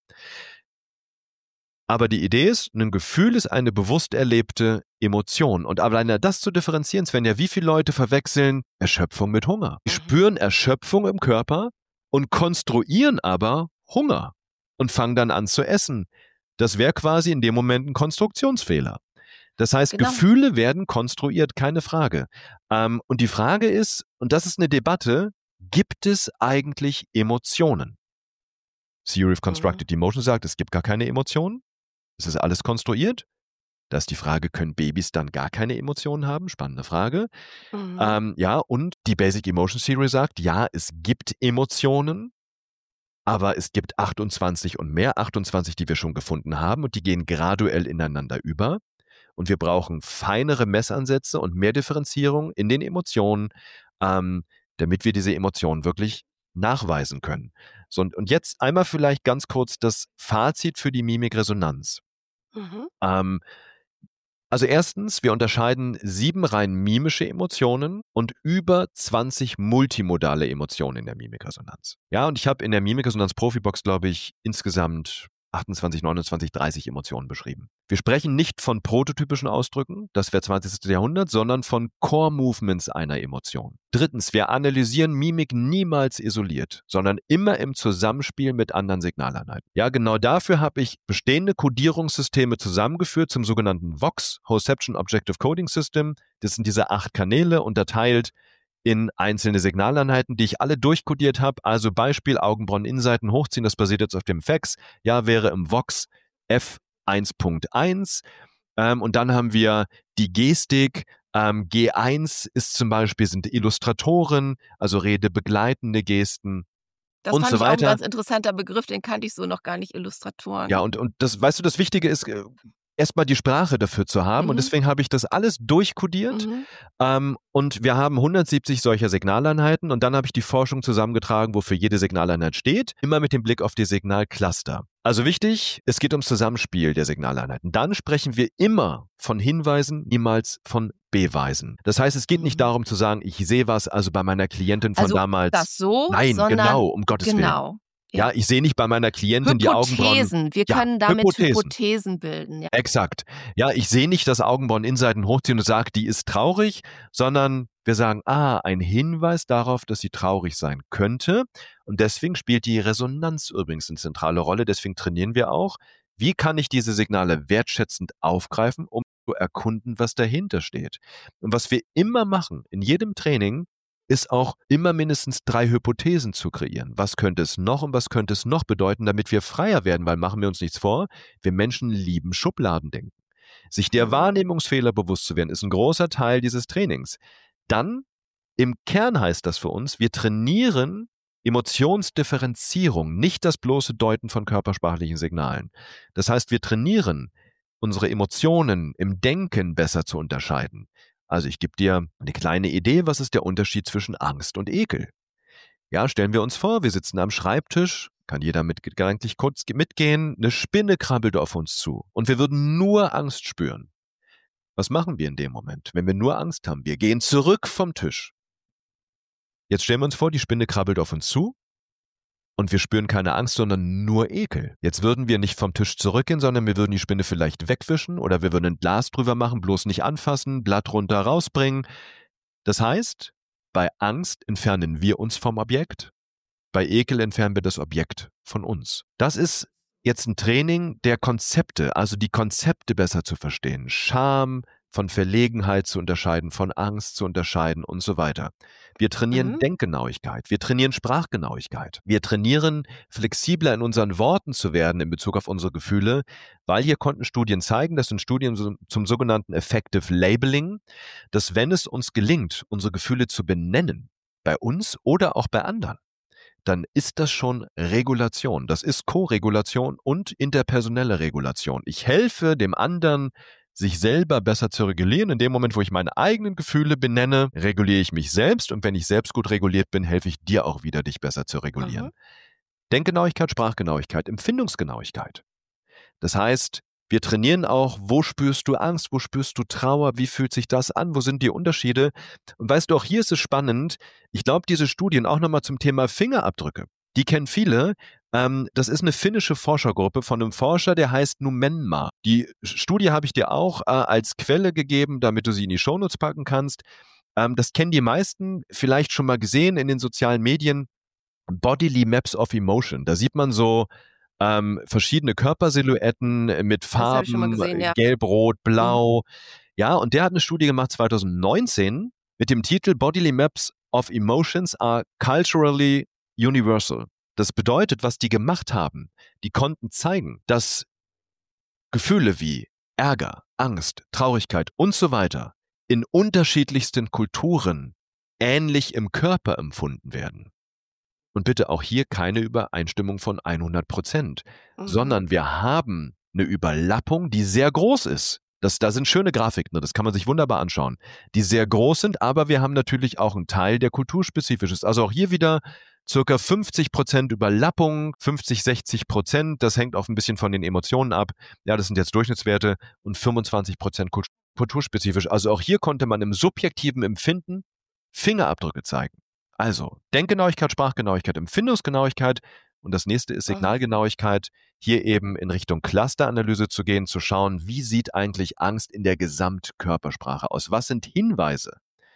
A: Aber die Idee ist, ein Gefühl ist eine bewusst erlebte Emotion. Und alleine das zu differenzieren, Sven, ja, wie viele Leute verwechseln Erschöpfung mit Hunger? Die
C: Mhm.
A: spüren Erschöpfung im Körper und konstruieren aber Hunger und fangen dann an zu essen. Das wäre quasi in dem Moment ein Konstruktionsfehler. Das heißt,
C: Genau.
A: Gefühle werden konstruiert, keine Frage. Ähm, und die Frage ist, und das ist eine Debatte, gibt es eigentlich Emotionen? Theory of Constructed Emotion sagt, es gibt gar keine Emotionen. Es ist alles konstruiert. Da ist die Frage, können Babys dann gar keine Emotionen haben? Spannende Frage.
C: Mhm.
A: Ähm, ja, und die Basic Emotion Theory sagt, ja, es gibt Emotionen, aber es gibt achtundzwanzig und mehr, achtundzwanzig, die wir schon gefunden haben und die gehen graduell ineinander über. Und wir brauchen feinere Messansätze und mehr Differenzierung in den Emotionen, ähm, damit wir diese Emotionen wirklich nachweisen können. So, und, und jetzt einmal vielleicht ganz kurz das Fazit für die Mimikresonanz.
C: Mhm.
A: Ähm, also erstens, wir unterscheiden sieben rein mimische Emotionen und über zwanzig multimodale Emotionen in der Mimikresonanz. Ja, und ich habe in der Mimikresonanz Profibox, glaube ich, insgesamt achtundzwanzig, neunundzwanzig, dreißig Emotionen beschrieben. Wir sprechen nicht von prototypischen Ausdrücken, das wäre zwanzigsten Jahrhundert, sondern von Core-Movements einer Emotion. Drittens, wir analysieren Mimik niemals isoliert, sondern immer im Zusammenspiel mit anderen Signaleinheiten. Ja, genau dafür habe ich bestehende Codierungssysteme zusammengeführt zum sogenannten V O C, Hoception Objective Coding System. Das sind diese acht Kanäle unterteilt in einzelne Signaleinheiten, die ich alle durchkodiert habe. Also Beispiel Augenbrauen-Innenseiten hochziehen, das basiert jetzt auf dem F A X. Ja, wäre im V O C F eins Punkt eins. Ähm, und dann haben wir die Gestik. Ähm, G eins ist zum Beispiel, sind Illustratoren, also redebegleitende Gesten
C: Das
A: und
C: fand
A: so
C: ich auch ein
A: weiter.
C: ganz interessanter Begriff, den kannte ich so noch gar nicht, Illustratoren.
A: Ja, und, und das, weißt du, das Wichtige ist, äh, erstmal die Sprache dafür zu haben.
C: Mhm.
A: Und deswegen habe ich das alles durchkodiert.
C: Mhm.
A: Ähm, und wir haben hundertsiebzig solcher Signaleinheiten. Und dann habe ich die Forschung zusammengetragen, wofür jede Signaleinheit steht. Immer mit dem Blick auf die Signalcluster. Also wichtig, es geht ums Zusammenspiel der Signaleinheiten. Dann sprechen wir immer von Hinweisen, niemals von Beweisen. Das heißt, es geht nicht
C: Mhm.
A: darum zu sagen, ich sehe was, also bei meiner Klientin von
C: Also
A: damals.
C: das so,
A: Nein,
C: sondern
A: genau, um Gottes Willen.
C: genau.
A: Ja, ich sehe nicht bei meiner Klientin die Augenbrauen.
C: Hypothesen. Wir
A: Ja,
C: können damit
A: Hypothesen.
C: Hypothesen, bilden. Ja.
A: Exakt. Ja, ich sehe nicht das Augenbrauen-Innenseiten hochziehen und sage, die ist traurig, sondern wir sagen, ah, ein Hinweis darauf, dass sie traurig sein könnte. Und deswegen spielt die Resonanz übrigens eine zentrale Rolle. Deswegen trainieren wir auch. Wie kann ich diese Signale wertschätzend aufgreifen, um zu erkunden, was dahinter steht? Und was wir immer machen, in jedem Training, ist auch immer mindestens drei Hypothesen zu kreieren. Was könnte es noch und was könnte es noch bedeuten, damit wir freier werden? Weil machen wir uns nichts vor, wir Menschen lieben Schubladendenken. Sich der
C: Mhm.
A: Wahrnehmungsfehler bewusst zu werden, ist ein großer Teil dieses Trainings. Dann Im Kern heißt das für uns, wir trainieren Emotionsdifferenzierung, nicht das bloße Deuten von körpersprachlichen Signalen. Das heißt, wir trainieren unsere Emotionen im Denken besser zu unterscheiden. Also ich gebe dir eine kleine Idee, was ist der Unterschied zwischen Angst und Ekel? Ja, stellen wir uns vor, wir sitzen am Schreibtisch, kann jeder mit gedanklich kurz mitgehen, eine Spinne krabbelt auf uns zu und wir würden nur Angst spüren. Was machen wir in dem Moment, wenn wir nur Angst haben? Wir gehen zurück vom Tisch. Jetzt stellen wir uns vor, die Spinne krabbelt auf uns zu und wir spüren keine Angst, sondern nur Ekel. Jetzt würden wir nicht vom Tisch zurückgehen, sondern wir würden die Spinne vielleicht wegwischen oder wir würden ein Glas drüber machen, bloß nicht anfassen, Blatt runter rausbringen. Das heißt, bei Angst entfernen wir uns vom Objekt, bei Ekel entfernen wir das Objekt von uns. Das ist jetzt ein Training der Konzepte, also die Konzepte besser zu verstehen. Scham von Verlegenheit zu unterscheiden, von Angst zu unterscheiden und so weiter. Wir trainieren
C: Mhm.
A: Denkgenauigkeit, wir trainieren Sprachgenauigkeit, wir trainieren flexibler in unseren Worten zu werden in Bezug auf unsere Gefühle, weil hier konnten Studien zeigen, das sind Studien zum, zum sogenannten Effective Labeling, dass wenn es uns gelingt, unsere Gefühle zu benennen, bei uns oder auch bei anderen, dann ist das schon Regulation. Das ist Koregulation und interpersonelle Regulation. Ich helfe dem anderen, sich selber besser zu regulieren. In dem Moment, wo ich meine eigenen Gefühle benenne, reguliere ich mich selbst. Und wenn ich selbst gut reguliert bin, helfe ich dir auch wieder, dich besser zu regulieren.
C: Mhm.
A: Denkgenauigkeit, Sprachgenauigkeit, Empfindungsgenauigkeit. Das heißt, wir trainieren auch, wo spürst du Angst, wo spürst du Trauer, wie fühlt sich das an, wo sind die Unterschiede? Und weißt du, auch hier ist es spannend, ich glaube, diese Studien auch nochmal zum Thema Fingerabdrücke, die kennen viele. Ähm, das ist eine finnische Forschergruppe von einem Forscher, der heißt Numenma. Die Studie habe ich dir auch äh, als Quelle gegeben, damit du sie in die Shownotes packen kannst. Ähm, das kennen die meisten vielleicht schon mal gesehen in den sozialen Medien. Bodily Maps of Emotion. Da sieht man so ähm, verschiedene Körpersilhouetten mit
C: Das habe ich schon mal
A: Farben,
C: gesehen,
A: äh,
C: ja.
A: gelb, rot,
C: Mhm.
A: blau. Ja, und der hat eine Studie gemacht zwanzig neunzehn mit dem Titel Bodily Maps of Emotions are culturally universal. Das bedeutet, was die gemacht haben, die konnten zeigen, dass Gefühle wie Ärger, Angst, Traurigkeit und so weiter in unterschiedlichsten Kulturen ähnlich im Körper empfunden werden. Und bitte auch hier keine Übereinstimmung von hundert Prozent,
C: Mhm.
A: sondern wir haben eine Überlappung, die sehr groß ist. Das, da sind schöne Grafiken, das kann man sich wunderbar anschauen, die sehr groß sind, aber wir haben natürlich auch einen Teil, der kulturspezifisch ist. Also auch hier wieder circa fünfzig Prozent Überlappung, fünfzig, sechzig Prozent, das hängt auch ein bisschen von den Emotionen ab. Ja, das sind jetzt Durchschnittswerte und fünfundzwanzig Prozent kulturspezifisch. Also auch hier konnte man im subjektiven Empfinden Fingerabdrücke zeigen. Also Denkgenauigkeit, Sprachgenauigkeit, Empfindungsgenauigkeit und das nächste ist
C: Mhm.
A: Signalgenauigkeit, hier eben in Richtung Clusteranalyse zu gehen, zu schauen, wie sieht eigentlich Angst in der Gesamtkörpersprache aus? Was sind Hinweise?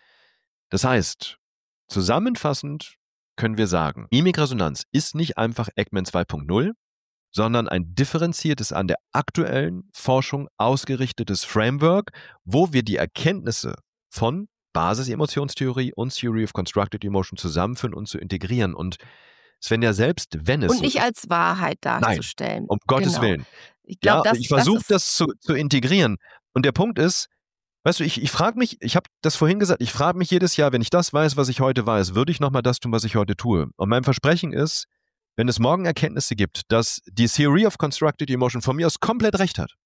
A: Das heißt, zusammenfassend können wir sagen, Mimikresonanz ist nicht einfach Ekman zwei Punkt null, sondern ein differenziertes, an der aktuellen Forschung ausgerichtetes Framework, wo wir die Erkenntnisse von Basis-Emotionstheorie und Theory of Constructed Emotion zusammenführen und zu integrieren. Und Svenja, selbst wenn es
C: Und
A: so
C: nicht
A: ist,
C: als Wahrheit
A: nein,
C: darzustellen.
A: um Gottes
C: Genau.
A: Willen.
C: Ich glaube,
A: Ja,
C: das,
A: ich
C: das
A: versuche
C: ist.
A: das zu, zu integrieren. Und der Punkt ist, weißt du, ich, ich frage mich, ich habe das vorhin gesagt, ich frage mich jedes Jahr, wenn ich das weiß, was ich heute weiß, würde ich nochmal das tun, was ich heute tue. Und mein Versprechen ist, wenn es morgen Erkenntnisse gibt, dass die Theory of Constructed Emotion von mir aus komplett recht hat,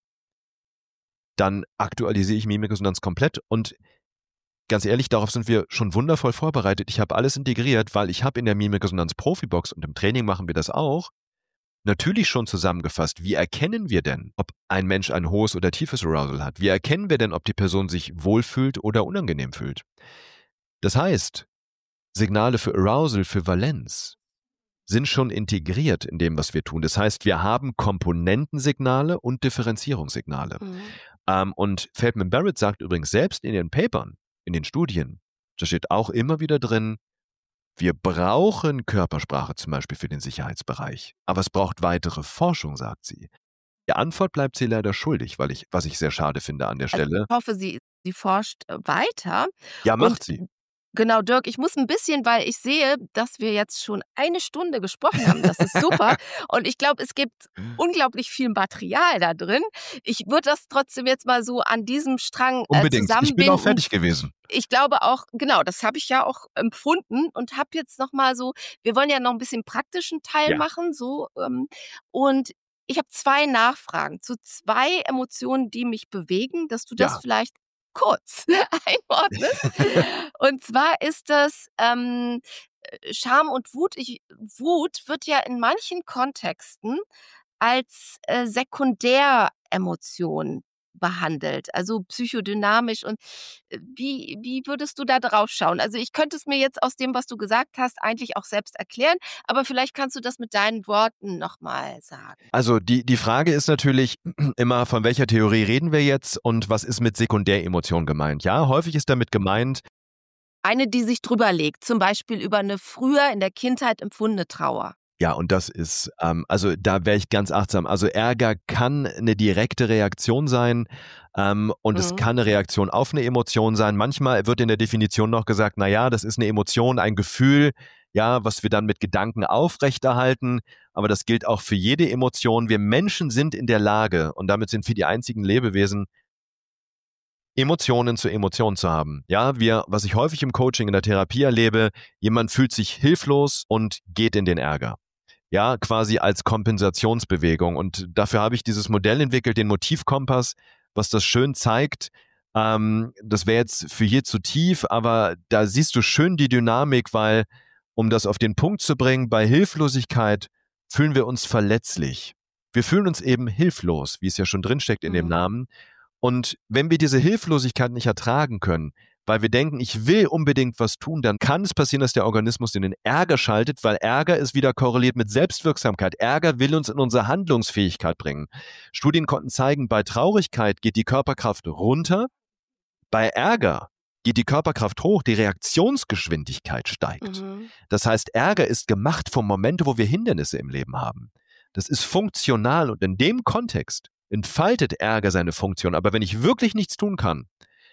A: dann aktualisiere ich Mimikresonanz komplett und ganz ehrlich, darauf sind wir schon wundervoll vorbereitet. Ich habe alles integriert, weil ich habe in der Mimikresonanz Profibox und im Training machen wir das auch, natürlich schon zusammengefasst, wie erkennen wir denn, ob ein Mensch ein hohes oder tiefes Arousal hat? Wie erkennen wir denn, ob die Person sich wohlfühlt oder unangenehm fühlt? Das heißt, Signale für Arousal, für Valenz sind schon integriert in dem, was wir tun. Das heißt, wir haben Komponentensignale und Differenzierungssignale.
C: Mhm.
A: Ähm, und Feldman Barrett sagt übrigens selbst in den Papern, in den Studien, da steht auch immer wieder drin, wir brauchen Körpersprache zum Beispiel für den Sicherheitsbereich. Aber es braucht weitere Forschung, sagt sie. Die Antwort bleibt sie leider schuldig, weil ich, was ich sehr schade finde an der
C: Also
A: Stelle.
C: ich hoffe, sie, sie forscht äh, weiter.
A: Ja, macht
C: Und
A: sie.
C: Genau, Dirk, ich muss ein bisschen, weil ich sehe, dass wir jetzt schon eine Stunde gesprochen haben. Das ist super. Und ich glaube, es gibt unglaublich viel Material da drin. Ich würde das trotzdem jetzt mal so an diesem Strang äh,
A: Unbedingt. Ich bin
C: zusammenbinden.
A: auch fertig gewesen.
C: Ich glaube auch, genau, das habe ich ja auch empfunden und habe jetzt noch mal so, wir wollen ja noch ein bisschen praktischen Teil
A: Ja.
C: machen, so ähm, und ich habe zwei Nachfragen zu zwei Emotionen, die mich bewegen, dass du das
A: Ja.
C: vielleicht kurz einordnest. Und zwar ist das ähm, äh, Scham und Wut. Ich, Wut wird ja in manchen Kontexten als äh, Sekundäremotion behandelt, also psychodynamisch. Und äh, wie, wie würdest du da drauf schauen? Also ich könnte es mir jetzt aus dem, was du gesagt hast, eigentlich auch selbst erklären, aber vielleicht kannst du das mit deinen Worten nochmal sagen.
A: Also die, die Frage ist natürlich immer, von welcher Theorie reden wir jetzt und was ist mit Sekundäremotion gemeint? Ja, häufig ist damit gemeint,
C: Eine, die sich drüber legt, zum Beispiel über eine früher in der Kindheit empfundene Trauer.
A: ja, und das ist, ähm, also da wäre ich ganz achtsam. Also Ärger kann eine direkte Reaktion sein ähm, und es
C: Mhm.
A: kann eine Reaktion auf eine Emotion sein. Manchmal wird in der Definition noch gesagt, naja, das ist eine Emotion, ein Gefühl, ja, was wir dann mit Gedanken aufrechterhalten. Aber das gilt auch für jede Emotion. Wir Menschen sind in der Lage, und damit sind wir die einzigen Lebewesen, Emotionen zu Emotionen zu haben. Ja, wir, was ich häufig im Coaching, in der Therapie erlebe, jemand fühlt sich hilflos und geht in den Ärger. Ja, quasi als Kompensationsbewegung. Und dafür habe ich dieses Modell entwickelt, den Motivkompass, was das schön zeigt. Ähm, das wäre jetzt für hier zu tief, aber da siehst du schön die Dynamik, weil, um das auf den Punkt zu bringen, bei Hilflosigkeit fühlen wir uns verletzlich. Wir fühlen uns eben hilflos, wie es ja schon drinsteckt in dem
C: Mhm.
A: Namen. Und wenn wir diese Hilflosigkeit nicht ertragen können, weil wir denken, ich will unbedingt was tun, dann kann es passieren, dass der Organismus in den Ärger schaltet, weil Ärger ist wieder korreliert mit Selbstwirksamkeit. Ärger will uns in unsere Handlungsfähigkeit bringen. Studien konnten zeigen, bei Traurigkeit geht die Körperkraft runter, bei Ärger geht die Körperkraft hoch, die Reaktionsgeschwindigkeit steigt.
C: Mhm.
A: Das heißt, Ärger ist gemacht vom Moment, wo wir Hindernisse im Leben haben. Das ist funktional und in dem Kontext entfaltet Ärger seine Funktion. Aber wenn ich wirklich nichts tun kann,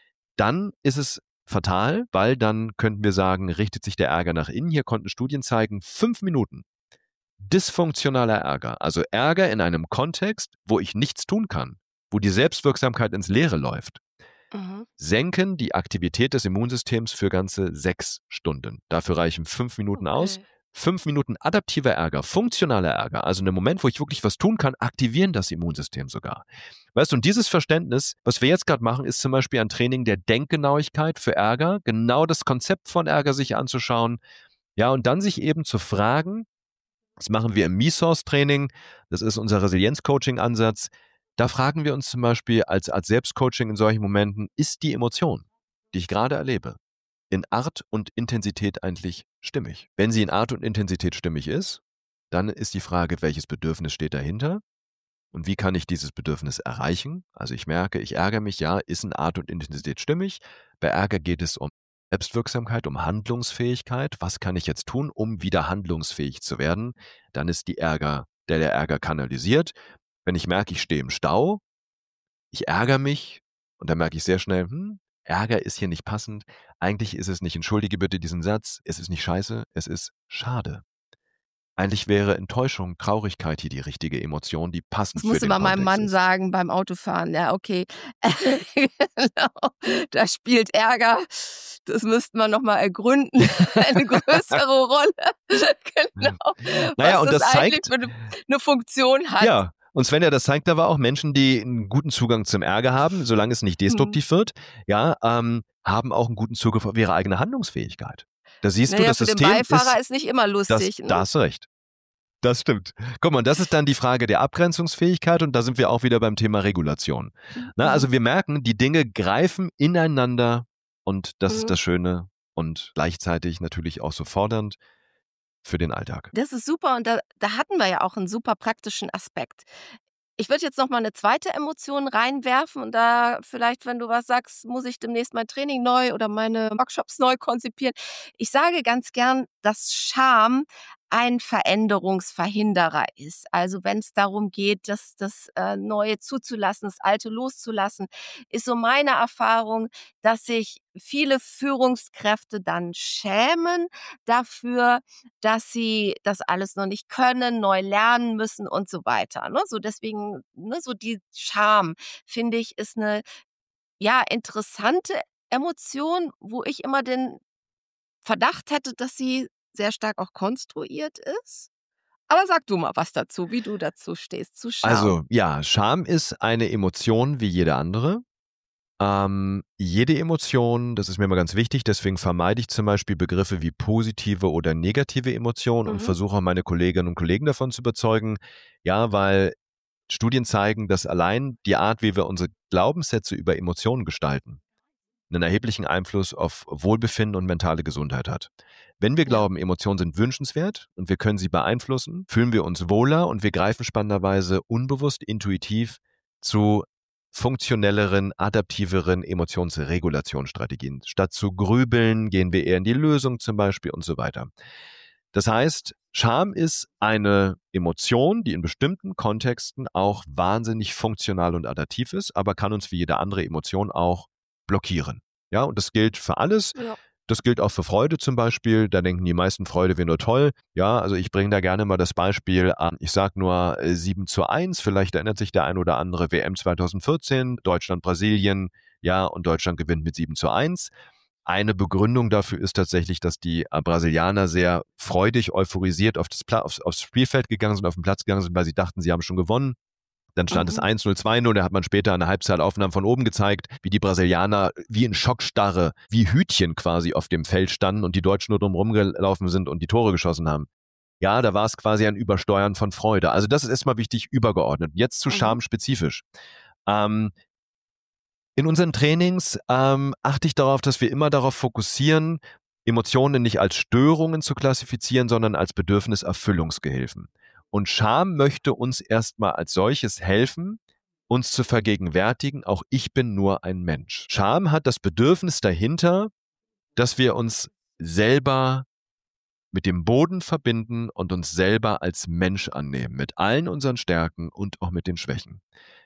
A: dann ist es fatal, weil dann könnten wir sagen, richtet sich der Ärger nach innen. Hier konnten Studien zeigen, fünf Minuten dysfunktionaler Ärger, also Ärger in einem Kontext, wo ich nichts tun kann, wo die Selbstwirksamkeit ins Leere läuft,
C: Mhm.
A: senken die Aktivität des Immunsystems für ganze sechs Stunden. Dafür reichen fünf Minuten aus.
C: Okay.
A: Fünf Minuten adaptiver Ärger, funktionaler Ärger, also in einem Moment, wo ich wirklich was tun kann, aktivieren das Immunsystem sogar. Weißt du, und dieses Verständnis, was wir jetzt gerade machen, ist zum Beispiel ein Training der Denkgenauigkeit für Ärger, genau das Konzept von Ärger sich anzuschauen, ja, und dann sich eben zu fragen, das machen wir im MeSource-Training, das ist unser Resilienz-Coaching-Ansatz, da fragen wir uns zum Beispiel als, als Selbstcoaching in solchen Momenten, ist die Emotion, die ich gerade erlebe, in Art und Intensität eigentlich stimmig? Wenn sie in Art und Intensität stimmig ist, dann ist die Frage, welches Bedürfnis steht dahinter und wie kann ich dieses Bedürfnis erreichen? Also ich merke, ich ärgere mich, ja, ist in Art und Intensität stimmig. Bei Ärger geht es um Selbstwirksamkeit, um Handlungsfähigkeit. Was kann ich jetzt tun, um wieder handlungsfähig zu werden? Dann ist die Ärger, der der Ärger kanalisiert. Wenn ich merke, ich stehe im Stau, ich ärgere mich und dann merke ich sehr schnell, hm, Ärger ist hier nicht passend. Eigentlich ist es nicht, entschuldige bitte diesen Satz, es ist nicht scheiße, es ist schade. Eigentlich wäre Enttäuschung, Traurigkeit hier die richtige Emotion, die passend
C: Das
A: für
C: musste
A: den
C: mal meinem
A: Kontext
C: Mann
A: ist.
C: sagen beim Autofahren. Ja, okay. Genau. Da spielt Ärger. Das müssten wir noch mal ergründen. Eine größere Rolle. Genau.
A: Naja,
C: Was
A: und
C: das
A: das
C: eigentlich
A: zeigt,
C: für eine, eine Funktion hat.
A: ja, und Svenja, das zeigt aber auch Menschen, die einen guten Zugang zum Ärger haben, solange es nicht
C: Hm.
A: destruktiv wird, ja, ähm, haben auch einen guten Zugriff auf ihre eigene Handlungsfähigkeit. Da siehst du,
C: Naja,
A: das
C: für den
A: System
C: Beifahrer
A: ist,
C: ist nicht immer
A: das,
C: lustig.
A: da
C: Ne?
A: hast du recht. Das stimmt. Guck mal, das ist dann die Frage der Abgrenzungsfähigkeit und da sind wir auch wieder beim Thema Regulation. Na,
C: Mhm.
A: also wir merken, die Dinge greifen ineinander und das ist
C: Mhm.
A: das Schöne und gleichzeitig natürlich auch so fordernd für den Alltag.
C: Das ist super und da, da hatten wir ja auch einen super praktischen Aspekt. Ich würde jetzt noch mal eine zweite Emotion reinwerfen und da vielleicht, wenn du was sagst, muss ich demnächst mein Training neu oder meine Workshops neu konzipieren. Ich sage ganz gern, dass Scham ein Veränderungsverhinderer ist. Also wenn es darum geht, das, das äh, Neue zuzulassen, das Alte loszulassen, ist so meine Erfahrung, dass sich viele Führungskräfte dann schämen dafür, dass sie das alles noch nicht können, neu lernen müssen und so weiter. Ne? So deswegen, ne, so die Scham, finde ich, ist eine ja interessante Emotion, wo ich immer den Verdacht hätte, dass sie sehr stark auch konstruiert ist. Aber sag du mal was dazu, wie du dazu stehst, zu Scham.
A: Also ja, Scham ist eine Emotion wie jede andere. Ähm, jede Emotion, das ist mir immer ganz wichtig, deswegen vermeide ich zum Beispiel Begriffe wie positive oder negative Emotionen und
C: Mhm.
A: versuche auch meine Kolleginnen und Kollegen davon zu überzeugen. Ja, weil Studien zeigen, dass allein die Art, wie wir unsere Glaubenssätze über Emotionen gestalten, einen erheblichen Einfluss auf Wohlbefinden und mentale Gesundheit hat. Wenn wir
C: Ja.
A: glauben, Emotionen sind wünschenswert und wir können sie beeinflussen, fühlen wir uns wohler und wir greifen spannenderweise unbewusst, intuitiv zu funktionelleren, adaptiveren Emotionsregulationsstrategien. Statt zu grübeln, gehen wir eher in die Lösung zum Beispiel und so weiter. Das heißt, Scham ist eine Emotion, die in bestimmten Kontexten auch wahnsinnig funktional und adaptiv ist, aber kann uns wie jede andere Emotion auch blockieren. Ja, und das gilt für alles.
C: Ja.
A: Das gilt auch für Freude zum Beispiel. Da denken die meisten, Freude wäre nur toll. Ja, also ich bringe da gerne mal das Beispiel an. Ich sage nur äh, sieben zu eins. Vielleicht erinnert sich der ein oder andere W M zwanzig vierzehn, Deutschland, Brasilien. Ja, und Deutschland gewinnt mit sieben zu eins. Eine Begründung dafür ist tatsächlich, dass die äh, Brasilianer sehr freudig, euphorisiert auf das Pla- aufs, aufs Spielfeld gegangen sind, auf den Platz gegangen sind, weil sie dachten, sie haben schon gewonnen. Dann stand
C: Mhm.
A: es eins null, zwei null, da hat man später eine Halbzeitaufnahme von oben gezeigt, wie die Brasilianer wie in Schockstarre, wie Hütchen quasi auf dem Feld standen und die Deutschen nur drumherum gelaufen sind und die Tore geschossen haben. Ja, da war es quasi ein Übersteuern von Freude. Also das ist erstmal wichtig, übergeordnet. Jetzt zu
C: Mhm.
A: Scham spezifisch. Ähm, in unseren Trainings ähm, achte ich darauf, dass wir immer darauf fokussieren, Emotionen nicht als Störungen zu klassifizieren, sondern als Bedürfniserfüllungsgehilfen. Und Scham möchte uns erstmal als solches helfen, uns zu vergegenwärtigen, auch ich bin nur ein Mensch. Scham hat das Bedürfnis dahinter, dass wir uns selber mit dem Boden verbinden und uns selber als Mensch annehmen, mit allen unseren Stärken und auch mit den Schwächen.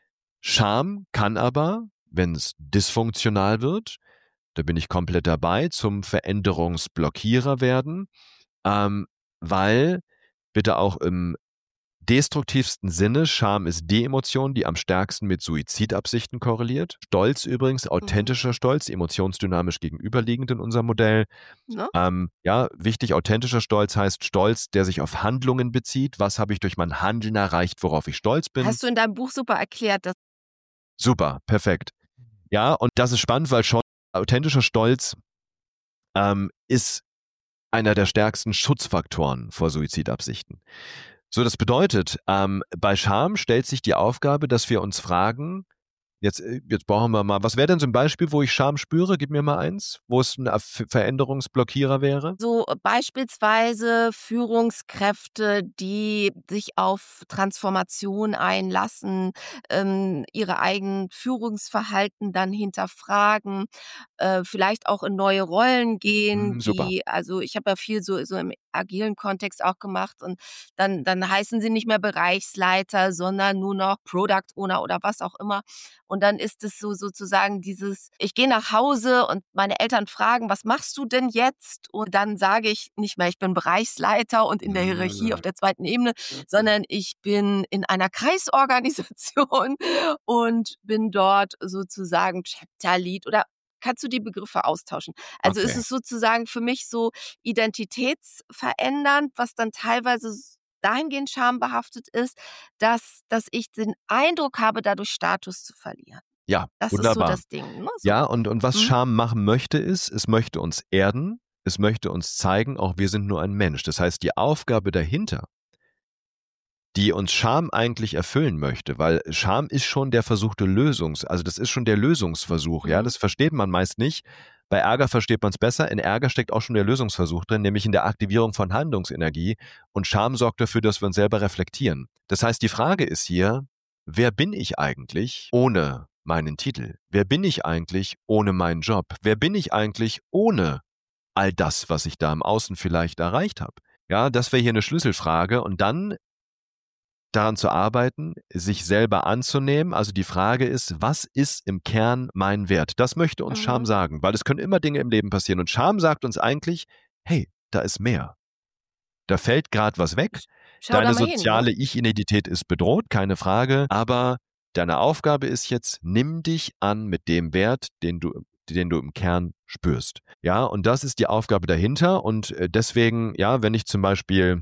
A: Scham kann aber, wenn es dysfunktional wird, da bin ich komplett dabei, zum Veränderungsblockierer werden, ähm, weil, bitte auch im destruktivsten Sinne, Scham ist die Emotion, die am stärksten mit Suizidabsichten korreliert. Stolz übrigens, authentischer Stolz, emotionsdynamisch gegenüberliegend in unserem Modell.
C: Ne?
A: Ähm, ja, wichtig, authentischer Stolz heißt Stolz, der sich auf Handlungen bezieht. Was habe ich durch mein Handeln erreicht, worauf ich stolz bin?
C: Hast du in deinem Buch super erklärt, dass
A: Super, perfekt. Ja, und das ist spannend, weil schon authentischer Stolz ähm, ist einer der stärksten Schutzfaktoren vor Suizidabsichten. So, das bedeutet, ähm, bei Scham stellt sich die Aufgabe, dass wir uns fragen, jetzt, äh, jetzt brauchen wir mal, was wäre denn so ein Beispiel, wo ich Scham spüre? Gib mir mal eins, wo es ein Ver- Veränderungsblockierer wäre.
C: so beispielsweise Führungskräfte, die sich auf Transformation einlassen, ähm, ihre eigenen Führungsverhalten dann hinterfragen, äh, vielleicht auch in neue Rollen gehen,
A: Hm, super.
C: die, also ich habe ja viel so, so im agilen Kontext auch gemacht und dann, dann heißen sie nicht mehr Bereichsleiter, sondern nur noch Product Owner oder was auch immer. Und dann ist es so sozusagen dieses, ich gehe nach Hause und meine Eltern fragen, was machst du denn jetzt? Und dann sage ich nicht mehr, ich bin Bereichsleiter und in der Hierarchie auf der zweiten Ebene, sondern ich bin in einer Kreisorganisation und bin dort sozusagen Chapter Lead oder kannst du die Begriffe austauschen? Also ist
A: Okay.
C: es sozusagen für mich so identitätsverändernd, was dann teilweise s- dahingehend schambehaftet ist, dass, dass ich den Eindruck habe, dadurch Status zu verlieren.
A: Ja,
C: Das ist so
A: wunderbar.
C: das Ding. Ne? So.
A: Ja, und, und was
C: Mhm.
A: Scham machen möchte, ist, es möchte uns erden, es möchte uns zeigen, auch wir sind nur ein Mensch. Das heißt, die Aufgabe dahinter, die uns Scham eigentlich erfüllen möchte, weil Scham ist schon der versuchte Lösungs, also das ist schon der Lösungsversuch, ja,
C: Mhm.
A: das versteht man meist nicht. Bei Ärger versteht man es besser. In Ärger steckt auch schon der Lösungsversuch drin, nämlich in der Aktivierung von Handlungsenergie. Und Scham sorgt dafür, dass wir uns selber reflektieren. Das heißt, die Frage ist hier, wer bin ich eigentlich ohne meinen Titel? Wer bin ich eigentlich ohne meinen Job? Wer bin ich eigentlich ohne all das, was ich da im Außen vielleicht erreicht habe? Ja, das wäre hier eine Schlüsselfrage. Und dann daran zu arbeiten, sich selber anzunehmen. Also die Frage ist, was ist im Kern mein Wert? Das möchte uns
C: Mhm.
A: Scham sagen, weil es können immer Dinge im Leben passieren. Und Scham sagt uns eigentlich, hey, da ist mehr. Da fällt gerade was weg.
C: Schau da
A: Deine
C: mal hin,
A: soziale
C: ne?
A: Ich-Identität ist bedroht, keine Frage. Aber deine Aufgabe ist jetzt, nimm dich an mit dem Wert, den du, den du im Kern spürst. Ja, und das ist die Aufgabe dahinter. Und äh, deswegen, ja, wenn ich zum Beispiel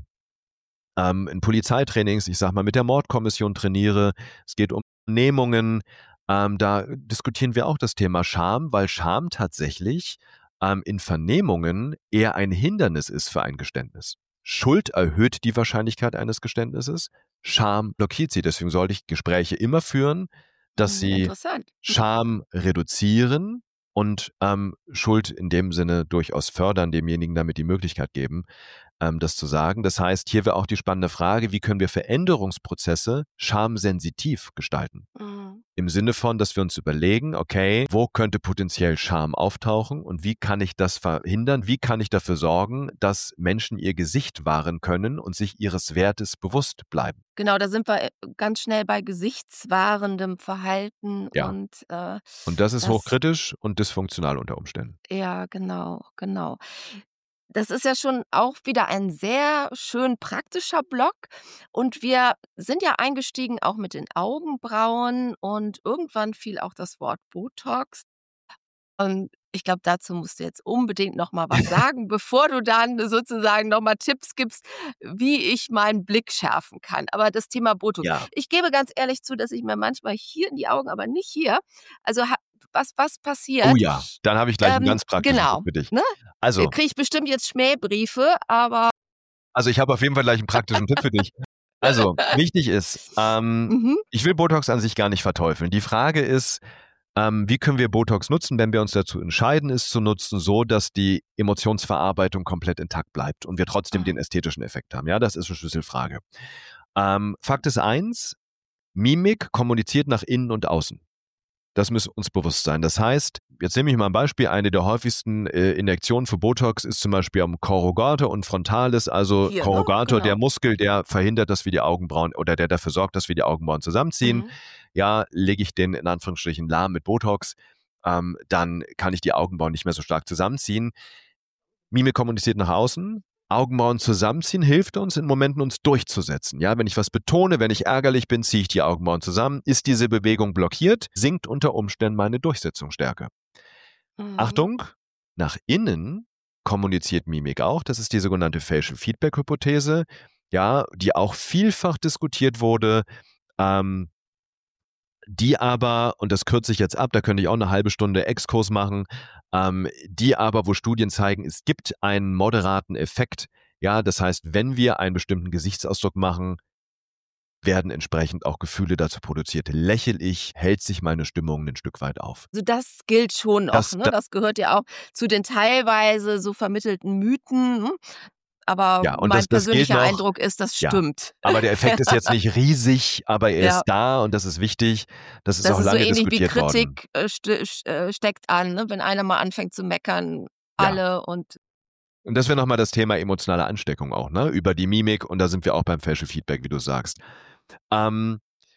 A: ähm, in Polizeitrainings, ich sag mal, mit der Mordkommission trainiere, es geht um Vernehmungen, ähm, da diskutieren wir auch das Thema Scham, weil Scham tatsächlich ähm, in Vernehmungen eher ein Hindernis ist für ein Geständnis. Schuld erhöht die Wahrscheinlichkeit eines Geständnisses, Scham blockiert sie. Deswegen sollte ich Gespräche immer führen, dass
C: Mhm,
A: sie
C: interessant.
A: Scham reduzieren und ähm, Schuld in dem Sinne durchaus fördern, demjenigen damit die Möglichkeit geben, ähm, das zu sagen. Das heißt, hier wäre auch die spannende Frage, wie können wir Veränderungsprozesse schamsensitiv gestalten?
C: Mhm.
A: Im Sinne von, dass wir uns überlegen, okay, wo könnte potenziell Scham auftauchen und wie kann ich das verhindern? Wie kann ich dafür sorgen, dass Menschen ihr Gesicht wahren können und sich ihres Wertes bewusst bleiben?
C: Genau, da sind wir äh, ganz schnell bei gesichtswahrendem Verhalten
A: Ja,
C: und äh,
A: und das ist
C: das,
A: hochkritisch und dysfunktional unter Umständen.
C: ja, genau, genau. Das ist ja schon auch wieder ein sehr schön praktischer Block. Und wir sind ja eingestiegen auch mit den Augenbrauen und irgendwann fiel auch das Wort Botox. Und ich glaube, dazu musst du jetzt unbedingt noch mal was sagen, bevor du dann sozusagen noch mal Tipps gibst, wie ich meinen Blick schärfen kann. Aber das Thema Botox.
A: Ja.
C: Ich gebe ganz ehrlich zu, dass ich mir manchmal hier in die Augen, aber nicht hier. Also ha was was
A: Oh
C: passiert?
A: ja, dann habe ich gleich einen
C: Ähm,
A: ganz praktischen Tipp
C: genau,
A: für dich.
C: ne?
A: Also,
C: Kriege ich bestimmt jetzt Schmähbriefe, aber
A: also ich habe auf jeden Fall gleich einen praktischen Tipp für dich. Also, wichtig ist, ähm,
C: mhm.
A: ich will Botox an sich gar nicht verteufeln. Die Frage ist, ähm, wie können wir Botox nutzen, wenn wir uns dazu entscheiden, es zu nutzen, so dass die Emotionsverarbeitung komplett intakt bleibt und wir trotzdem
C: Mhm.
A: den ästhetischen Effekt haben. Ja, das ist eine Schlüsselfrage. Ähm, Fakt ist eins, Mimik kommuniziert nach innen und außen. Das muss uns bewusst sein. Das heißt, jetzt nehme ich mal ein Beispiel, eine der häufigsten äh, Injektionen für Botox ist zum Beispiel am Corrugator und Frontalis, also
C: Hier, ne?
A: Corrugator, der
C: Genau.
A: Muskel, der verhindert, dass wir die Augenbrauen oder der dafür sorgt, dass wir die Augenbrauen zusammenziehen.
C: Mhm.
A: Ja, lege ich den in Anführungsstrichen lahm mit Botox, ähm, dann kann ich die Augenbrauen nicht mehr so stark zusammenziehen. Mimik kommuniziert nach außen. Augenbrauen zusammenziehen hilft uns in Momenten, uns durchzusetzen. Ja, wenn ich was betone, wenn ich ärgerlich bin, ziehe ich die Augenbrauen zusammen. Ist diese Bewegung blockiert, sinkt unter Umständen meine Durchsetzungsstärke.
C: Mhm.
A: Achtung, nach innen kommuniziert Mimik auch. Das ist die sogenannte Facial Feedback Hypothese, ja, die auch vielfach diskutiert wurde. Ähm, die aber, und das kürze ich jetzt ab, da könnte ich auch eine halbe Stunde Exkurs machen, ähm, die aber, wo Studien zeigen, es gibt einen moderaten Effekt. Ja, das heißt, wenn wir einen bestimmten Gesichtsausdruck machen, werden entsprechend auch Gefühle dazu produziert. Lächel ich, hält sich meine Stimmung ein Stück weit auf.
C: Also das gilt schon noch,
A: Das,
C: ne?
A: da,
C: Das gehört ja auch zu den teilweise so vermittelten Mythen, hm? Aber
A: ja, und
C: mein
A: das, das gilt
C: persönlicher
A: noch,
C: Eindruck ist, das
A: ja.
C: stimmt.
A: Aber der Effekt ist jetzt nicht riesig, aber er
C: Ja.
A: ist da und das ist wichtig. Das ist
C: Das
A: auch
C: ist so
A: lange
C: ähnlich wie
A: diskutiert worden.
C: Kritik äh, st st äh, steckt an, ne? Wenn einer mal anfängt zu meckern,
A: Ja.
C: alle und
A: Und das wäre nochmal das Thema emotionale Ansteckung auch, ne? Über die Mimik und da sind wir auch beim Facial Feedback, wie du sagst. Ähm,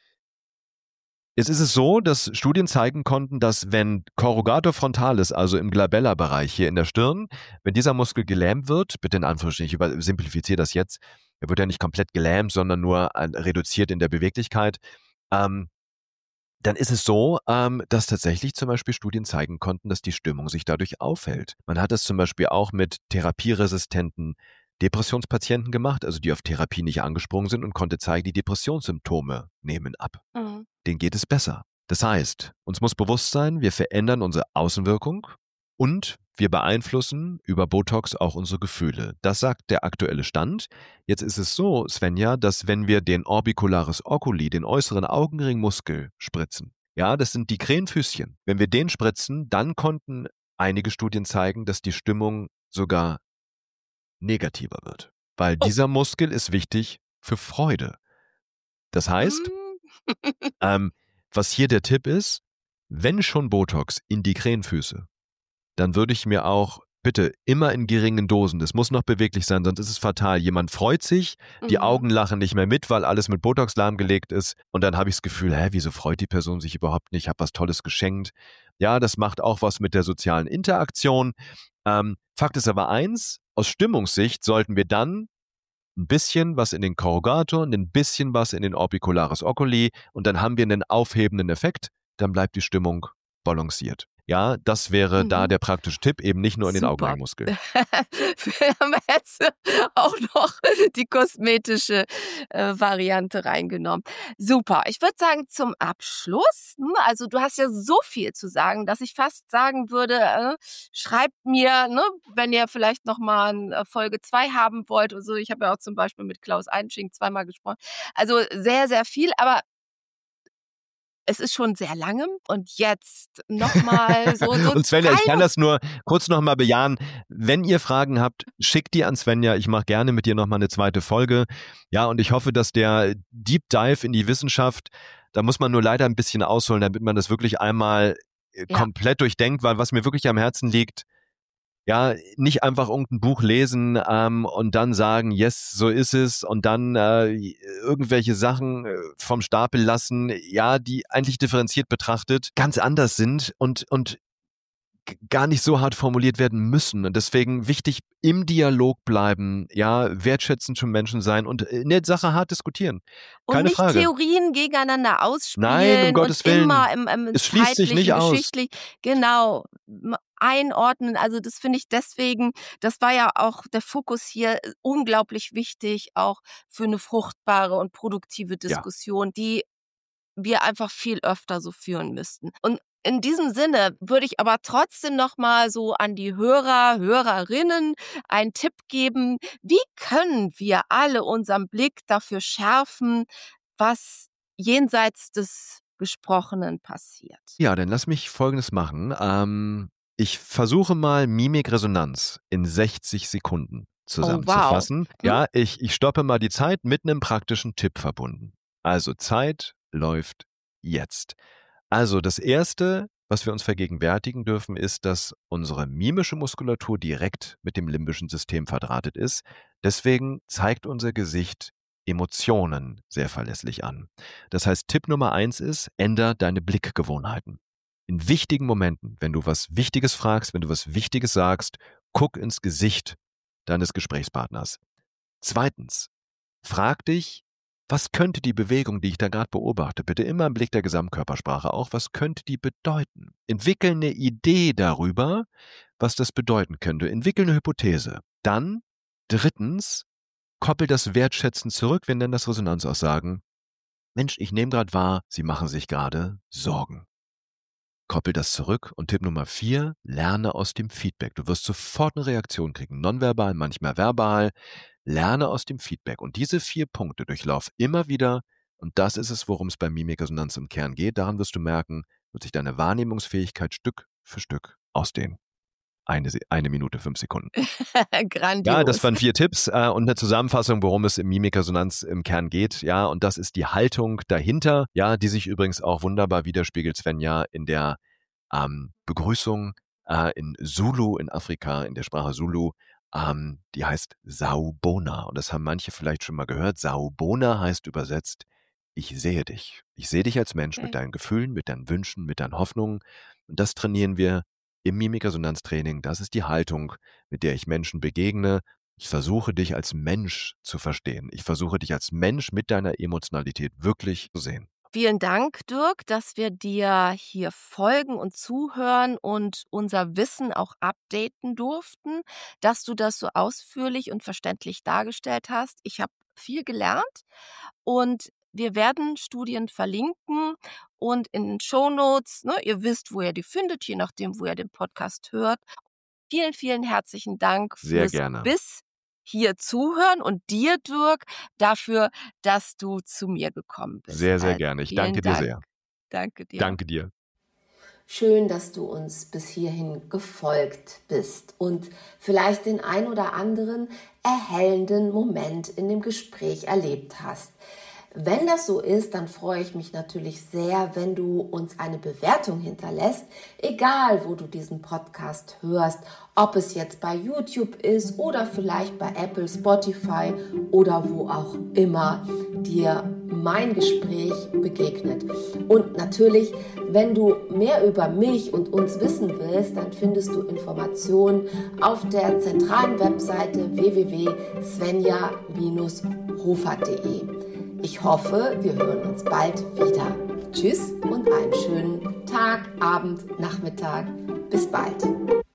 A: jetzt ist es so, dass Studien zeigen konnten, dass wenn Corrugator frontalis, also im Glabella-Bereich hier in der Stirn, wenn dieser Muskel gelähmt wird, bitte in Anführungsstrichen, ich übersimplifiziere das jetzt, er wird ja nicht komplett gelähmt, sondern nur äh, reduziert in der Beweglichkeit, ähm, dann ist es so, ähm, dass tatsächlich zum Beispiel Studien zeigen konnten, dass die Stimmung sich dadurch aufhält. Man hat es zum Beispiel auch mit therapieresistenten Depressionspatienten gemacht, also die auf Therapie nicht angesprungen sind und konnte zeigen, die Depressionssymptome nehmen ab.
C: mhm.
A: Denen geht es besser. Das heißt, uns muss bewusst sein, wir verändern unsere Außenwirkung und wir beeinflussen über Botox auch unsere Gefühle. Das sagt der aktuelle Stand. Jetzt ist es so, Svenja, dass wenn wir den Orbicularis oculi, den äußeren Augenringmuskel, spritzen, ja, das sind die Krähenfüßchen. Wenn wir den spritzen, dann konnten einige Studien zeigen, dass die Stimmung sogar negativer wird. Weil
C: Oh.
A: dieser Muskel ist wichtig für Freude. Das heißt,
C: Hm.
A: ähm, was hier der Tipp ist, wenn schon Botox in die Krähenfüße, dann würde ich mir auch bitte immer in geringen Dosen. Das muss noch beweglich sein, sonst ist es fatal. Jemand freut sich, die
C: Mhm.
A: Augen lachen nicht mehr mit, weil alles mit Botox lahmgelegt ist. Und dann habe ich das Gefühl, hä, wieso freut die Person sich überhaupt nicht? Ich habe was Tolles geschenkt. Ja, das macht auch was mit der sozialen Interaktion. Ähm, Fakt ist aber eins, aus Stimmungssicht sollten wir dann ein bisschen was in den Korrugator und ein bisschen was in den Orbicularis oculi und dann haben wir einen aufhebenden Effekt, dann bleibt die Stimmung balanciert. Ja, das wäre
C: Mhm.
A: da der praktische Tipp, eben nicht nur in den
C: Super.
A: Augenringmuskeln.
C: Wir haben jetzt auch noch die kosmetische äh, Variante reingenommen. Super. Ich würde sagen, zum Abschluss, hm, also du hast ja so viel zu sagen, dass ich fast sagen würde, äh, schreibt mir, ne, wenn ihr vielleicht noch mal eine Folge zwei haben wollt oder so. Ich habe ja auch zum Beispiel mit Klaus Einsching zweimal gesprochen. Also sehr, sehr viel, aber es ist schon sehr lange und jetzt noch mal so so
A: Und Svenja, ich kann
C: drei
A: das nur kurz noch mal bejahen. Wenn ihr Fragen habt, schickt die an Svenja. Ich mache gerne mit dir noch mal eine zweite Folge. Ja, und ich hoffe, dass der Deep Dive in die Wissenschaft, da muss man nur leider ein bisschen ausholen, damit man das wirklich einmal äh,
C: Ja.
A: komplett durchdenkt, weil was mir wirklich am Herzen liegt, ja, nicht einfach irgendein Buch lesen ähm, und dann sagen, yes, so ist es und dann äh, irgendwelche Sachen äh, vom Stapel lassen, ja, die eigentlich differenziert betrachtet ganz anders sind und, und g- gar nicht so hart formuliert werden müssen. Und deswegen wichtig, im Dialog bleiben, ja, wertschätzend zum Menschen sein und in der Sache hart diskutieren.
C: Und
A: Keine
C: nicht
A: Frage.
C: Theorien gegeneinander
A: Nein, um
C: ausspielen und
A: Gottes Willen.
C: immer im, im
A: Es schließt sich nicht
C: zeitlichen,
A: aus.
C: geschichtlich, genau, m- einordnen. Also das finde ich deswegen, das war ja auch der Fokus hier äh, unglaublich wichtig, auch für eine fruchtbare und produktive
A: Ja.
C: Diskussion, die wir einfach viel öfter so führen müssten. Und in diesem Sinne würde ich aber trotzdem noch mal so an die Hörer, Hörerinnen einen Tipp geben. Wie können wir alle unseren Blick dafür schärfen, was jenseits des Gesprochenen passiert?
A: Ja, dann lass mich Folgendes machen. Ähm, ich versuche mal Mimikresonanz in sechzig Sekunden
C: Oh, wow.
A: zusammenzufassen.
C: Hm?
A: Ja, ich, ich stoppe mal die Zeit mit einem praktischen Tipp verbunden. Also Zeit läuft jetzt. Also das Erste, was wir uns vergegenwärtigen dürfen, ist, dass unsere mimische Muskulatur direkt mit dem limbischen System verdrahtet ist. Deswegen zeigt unser Gesicht Emotionen sehr verlässlich an. Das heißt, Tipp Nummer eins ist, änder deine Blickgewohnheiten. In wichtigen Momenten, wenn du was Wichtiges fragst, wenn du was Wichtiges sagst, guck ins Gesicht deines Gesprächspartners. Zweitens, frag dich, was könnte die Bewegung, die ich da gerade beobachte, bitte immer im Blick der Gesamtkörpersprache auch, was könnte die bedeuten? Entwickel eine Idee darüber, was das bedeuten könnte. Entwickel eine Hypothese. Dann, drittens, koppel das wertschätzend zurück, wir nennen das Resonanzaussagen. Mensch, ich nehme gerade wahr, Sie machen sich gerade Sorgen. Koppel das zurück und Tipp Nummer vier, lerne aus dem Feedback. Du wirst sofort eine Reaktion kriegen, nonverbal, manchmal verbal. Lerne aus dem Feedback. Und diese vier Punkte durchlauf immer wieder. Und das ist es, worum es bei Mimikresonanz im Kern geht. Daran wirst du merken, wird sich deine Wahrnehmungsfähigkeit Stück für Stück ausdehnen. Eine, Se- eine Minute, fünf Sekunden.
C: Grandios.
A: Ja, das waren vier Tipps äh, und eine Zusammenfassung, worum es im Mimikresonanz im Kern geht. Ja, und das ist die Haltung dahinter, ja, die sich übrigens auch wunderbar widerspiegelt, Svenja, in der ähm, Begrüßung äh, in Zulu in Afrika, in der Sprache Zulu. Ähm, die heißt Sawubona. Und das haben manche vielleicht schon mal gehört. Sawubona heißt übersetzt, ich sehe dich. Ich sehe dich als Mensch mit
C: Okay.
A: deinen Gefühlen, mit deinen Wünschen, mit deinen Hoffnungen. Und das trainieren wir im Mimikresonanztraining. Das ist die Haltung, mit der ich Menschen begegne. Ich versuche dich als Mensch zu verstehen. Ich versuche dich als Mensch mit deiner Emotionalität wirklich zu sehen.
C: Vielen Dank, Dirk, dass wir dir hier folgen und zuhören und unser Wissen auch updaten durften, dass du das so ausführlich und verständlich dargestellt hast. Ich habe viel gelernt und wir werden Studien verlinken und in den Shownotes, ne, ihr wisst, wo ihr die findet, je nachdem, wo ihr den Podcast hört. Vielen, vielen herzlichen Dank
A: Sehr
C: fürs
A: gerne.
C: bis hier zuhören und dir, Dirk, dafür, dass du zu mir gekommen bist.
A: Sehr, sehr
C: Also,
A: gerne. Ich
C: vielen
A: danke dir
C: Dank.
A: sehr.
C: Danke dir.
A: Danke dir.
B: Schön, dass du uns bis hierhin gefolgt bist und vielleicht den ein oder anderen erhellenden Moment in dem Gespräch erlebt hast. Wenn das so ist, dann freue ich mich natürlich sehr, wenn du uns eine Bewertung hinterlässt, egal wo du diesen Podcast hörst, ob es jetzt bei YouTube ist oder vielleicht bei Apple, Spotify oder wo auch immer dir mein Gespräch begegnet. Und natürlich, wenn du mehr über mich und uns wissen willst, dann findest du Informationen auf der zentralen Webseite w w w punkt svenja Bindestrich hofer punkt de. Ich hoffe, wir hören uns bald wieder. Tschüss und einen schönen Tag, Abend, Nachmittag. Bis bald.